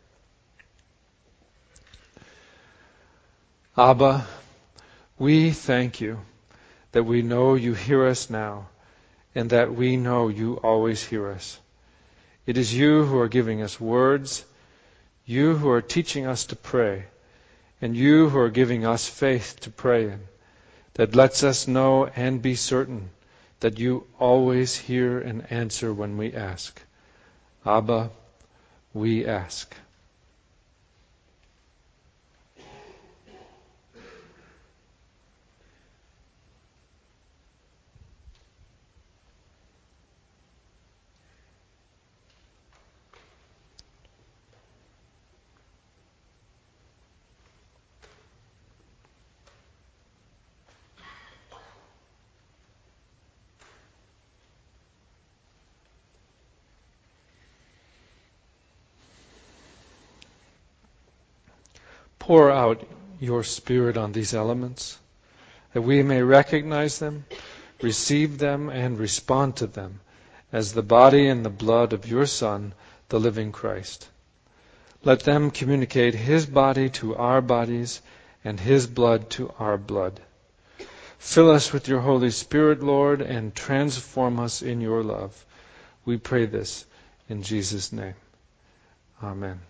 Abba, we thank you that we know you hear us now and that we know you always hear us. It is you who are giving us words, you who are teaching us to pray, and you who are giving us faith to pray in, that lets us know and be certain that you always hear and answer when we ask. Abba, we ask. Pour out your Spirit on these elements, that we may recognize them, receive them, and respond to them as the body and the blood of your Son, the living Christ. Let them communicate his body to our bodies and his blood to our blood. Fill us with your Holy Spirit, Lord, and transform us in your love. We pray this in Jesus' name. Amen.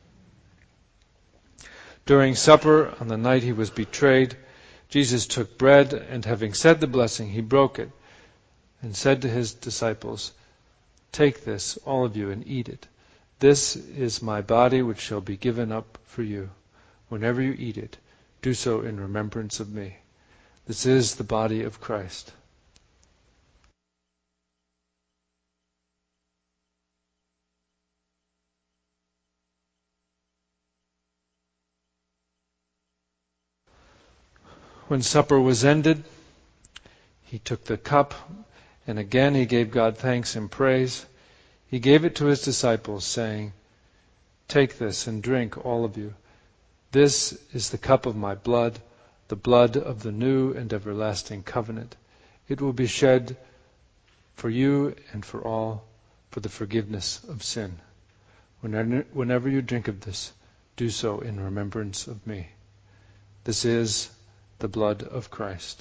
During supper, on the night he was betrayed, Jesus took bread, and having said the blessing, he broke it and said to his disciples, "Take this, all of you, and eat it. This is my body which shall be given up for you. Whenever you eat it, do so in remembrance of me." This is the body of Christ. When supper was ended, he took the cup, and again he gave God thanks and praise. He gave it to his disciples, saying, "Take this and drink, all of you. This is the cup of my blood, the blood of the new and everlasting covenant. It will be shed for you and for all for the forgiveness of sin. Whenever, whenever you drink of this, do so in remembrance of me." This is the blood of Christ.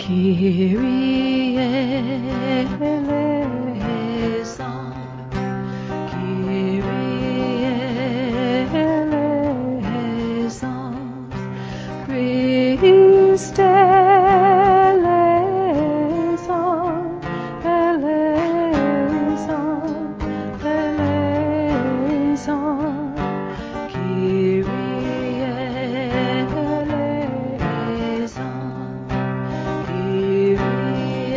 Kyrie eleison, Kyrie eleison, Christe eleison, eleison, eleison, Kyrie eleison, Kyrie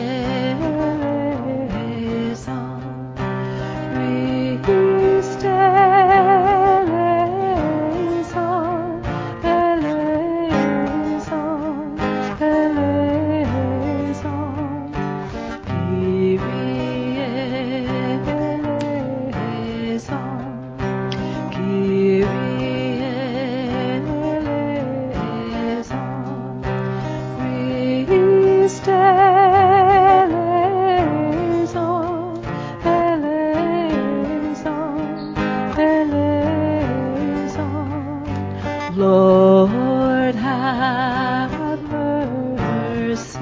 eleison, Christe eleison, eleison, eleison, Kyrie eleison, Kyrie eleison, Christe eleison, eleison, eleison. Lord, have mercy.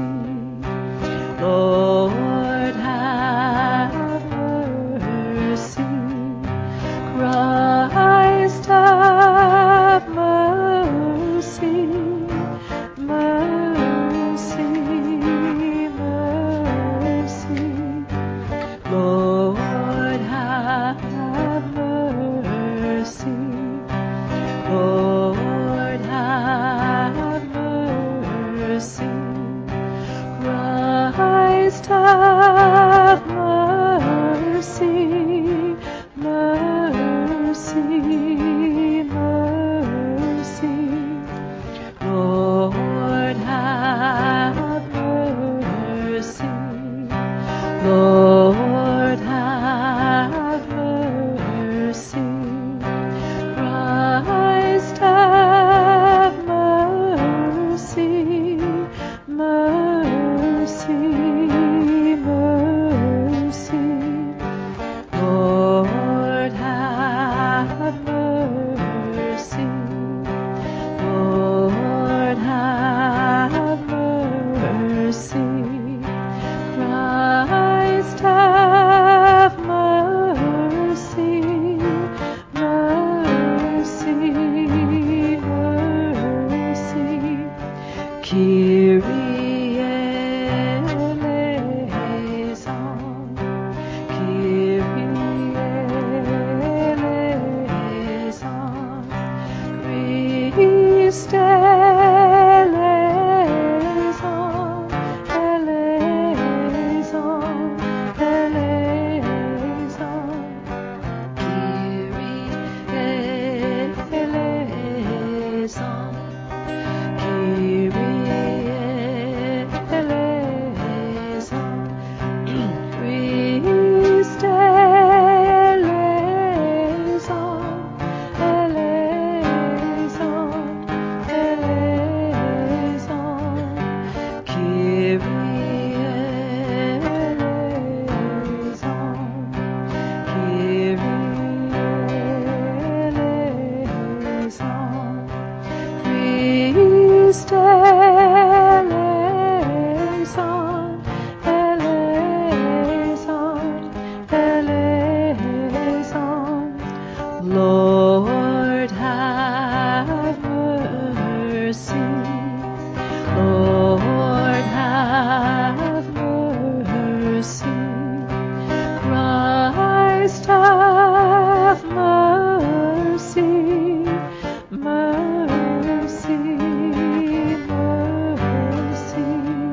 Lord, have mercy. Christ, have mercy. Mercy, mercy. Lord, have mercy. Lord, have mercy. Christ, have mercy. Mercy, mercy. Lord, have mercy. Lord, have mercy. Christ, have mercy. Mercy, mercy. Lord, have mercy. Lord, have mercy. Christ, have mercy. Mercy, mercy. Kyrie eleison, Kyrie eleison, Christe eleison, eleison, eleison, Kyrie eleison, Kyrie eleison, Christe eleison, eleison, eleison, Kyrie eleison, Kyrie eleison, Christe eleison, eleison, eleison. Lord, have mercy. Lord, have mercy. Christ, have mercy. Mercy, mercy.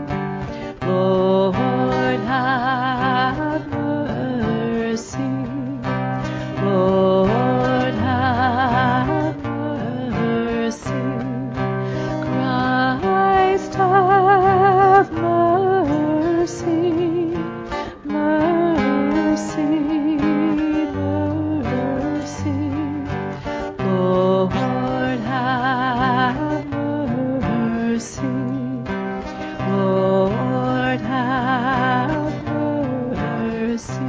Lord, have mercy. Lord, have mercy. Christ, have mercy. Mercy, mercy. Lord, have mercy. Lord, have mercy.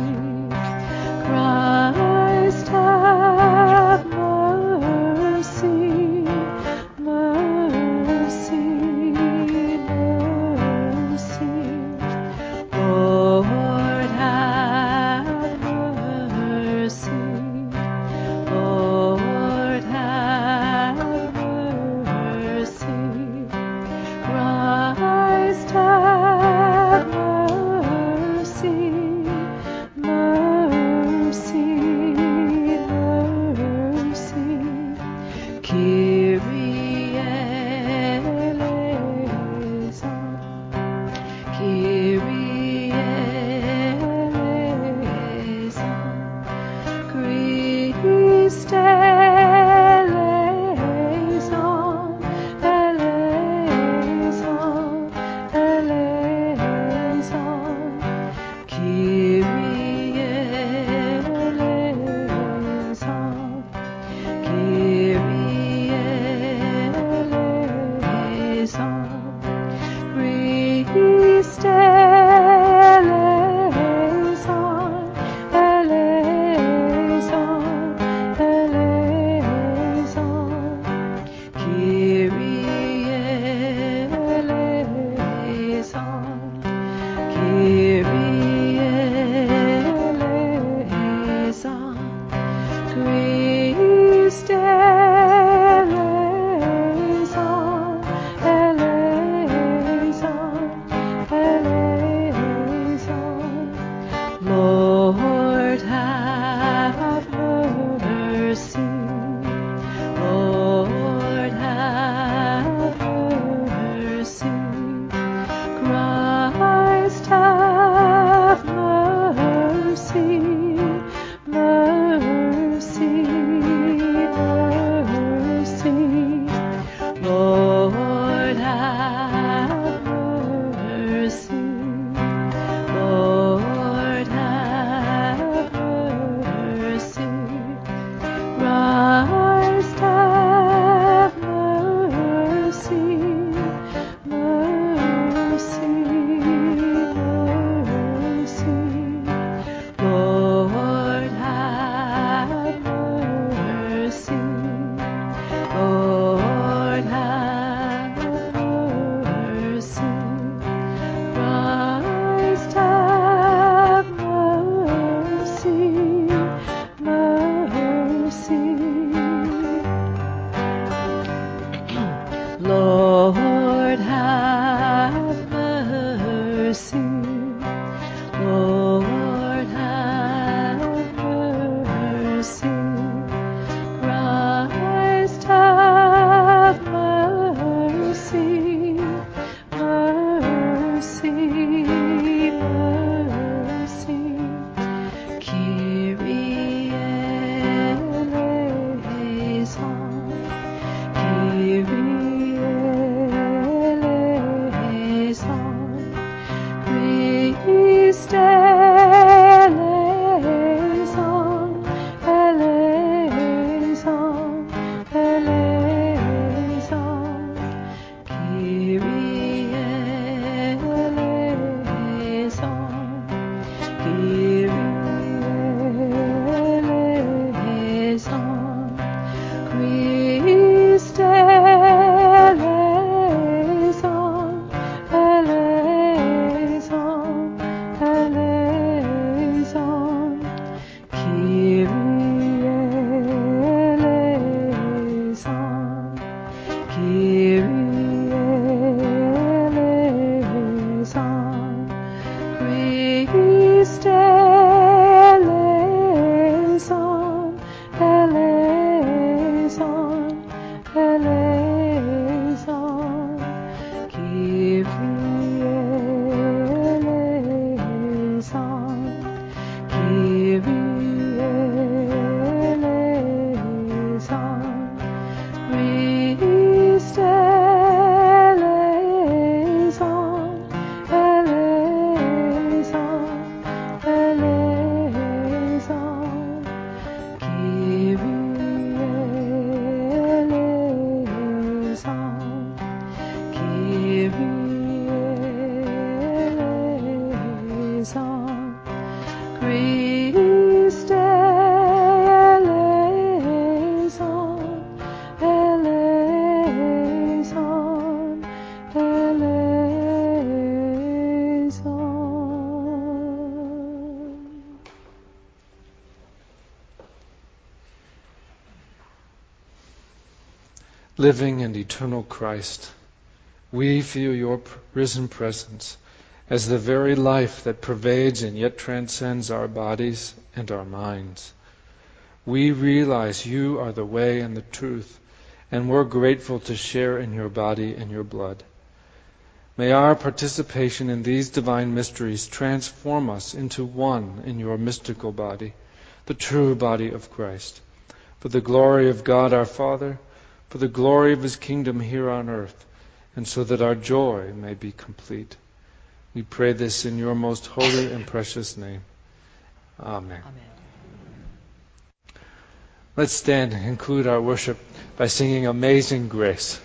Christ, have mercy. Mercy, mercy. Living and eternal Christ, we feel your risen presence as the very life that pervades and yet transcends our bodies and our minds. We realize you are the way and the truth, and we're grateful to share in your body and your blood. May our participation in these divine mysteries transform us into one in your mystical body, the true body of Christ, for the glory of God our Father, for the glory of his kingdom here on earth, and so that our joy may be complete. We pray this in your most holy and precious name. Amen. Amen. Let's stand and conclude our worship by singing Amazing Grace.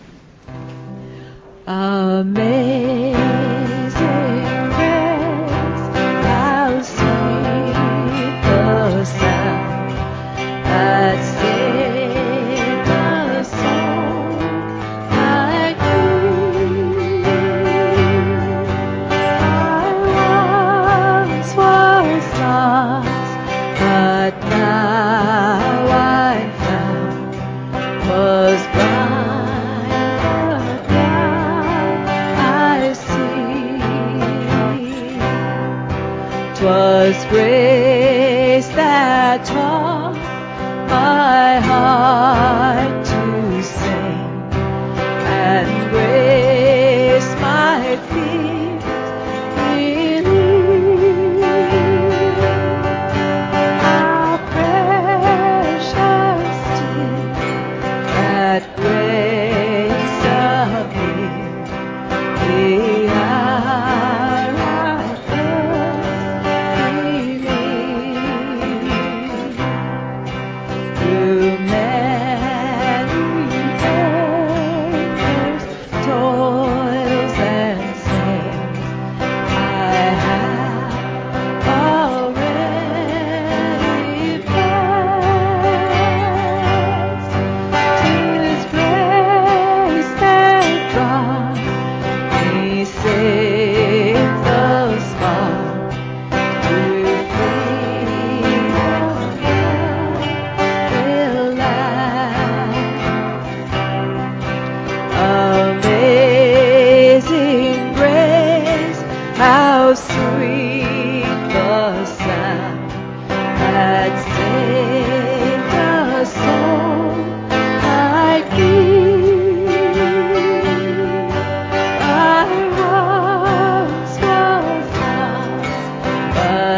Amazing grace, how sweet the sound that saved a soul like me. I once was lost, but now I'm found, was blind, but now I see. 'Twas grace that taught my heart to sing, and grace my fears relieved.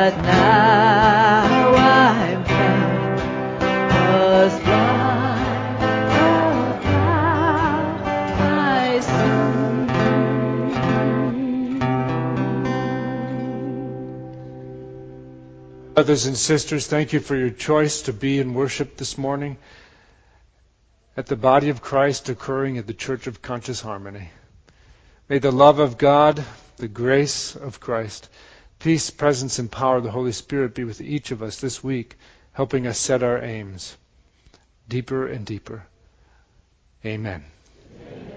but now I'm found, was blind, but now I see. Brothers and sisters, thank you for your choice to be in worship this morning at the body of Christ occurring at the Church of Conscious Harmony. May the love of God, the grace of Christ, peace, presence, and power of the Holy Spirit be with each of us this week, helping us set our aims deeper and deeper. Amen. Amen.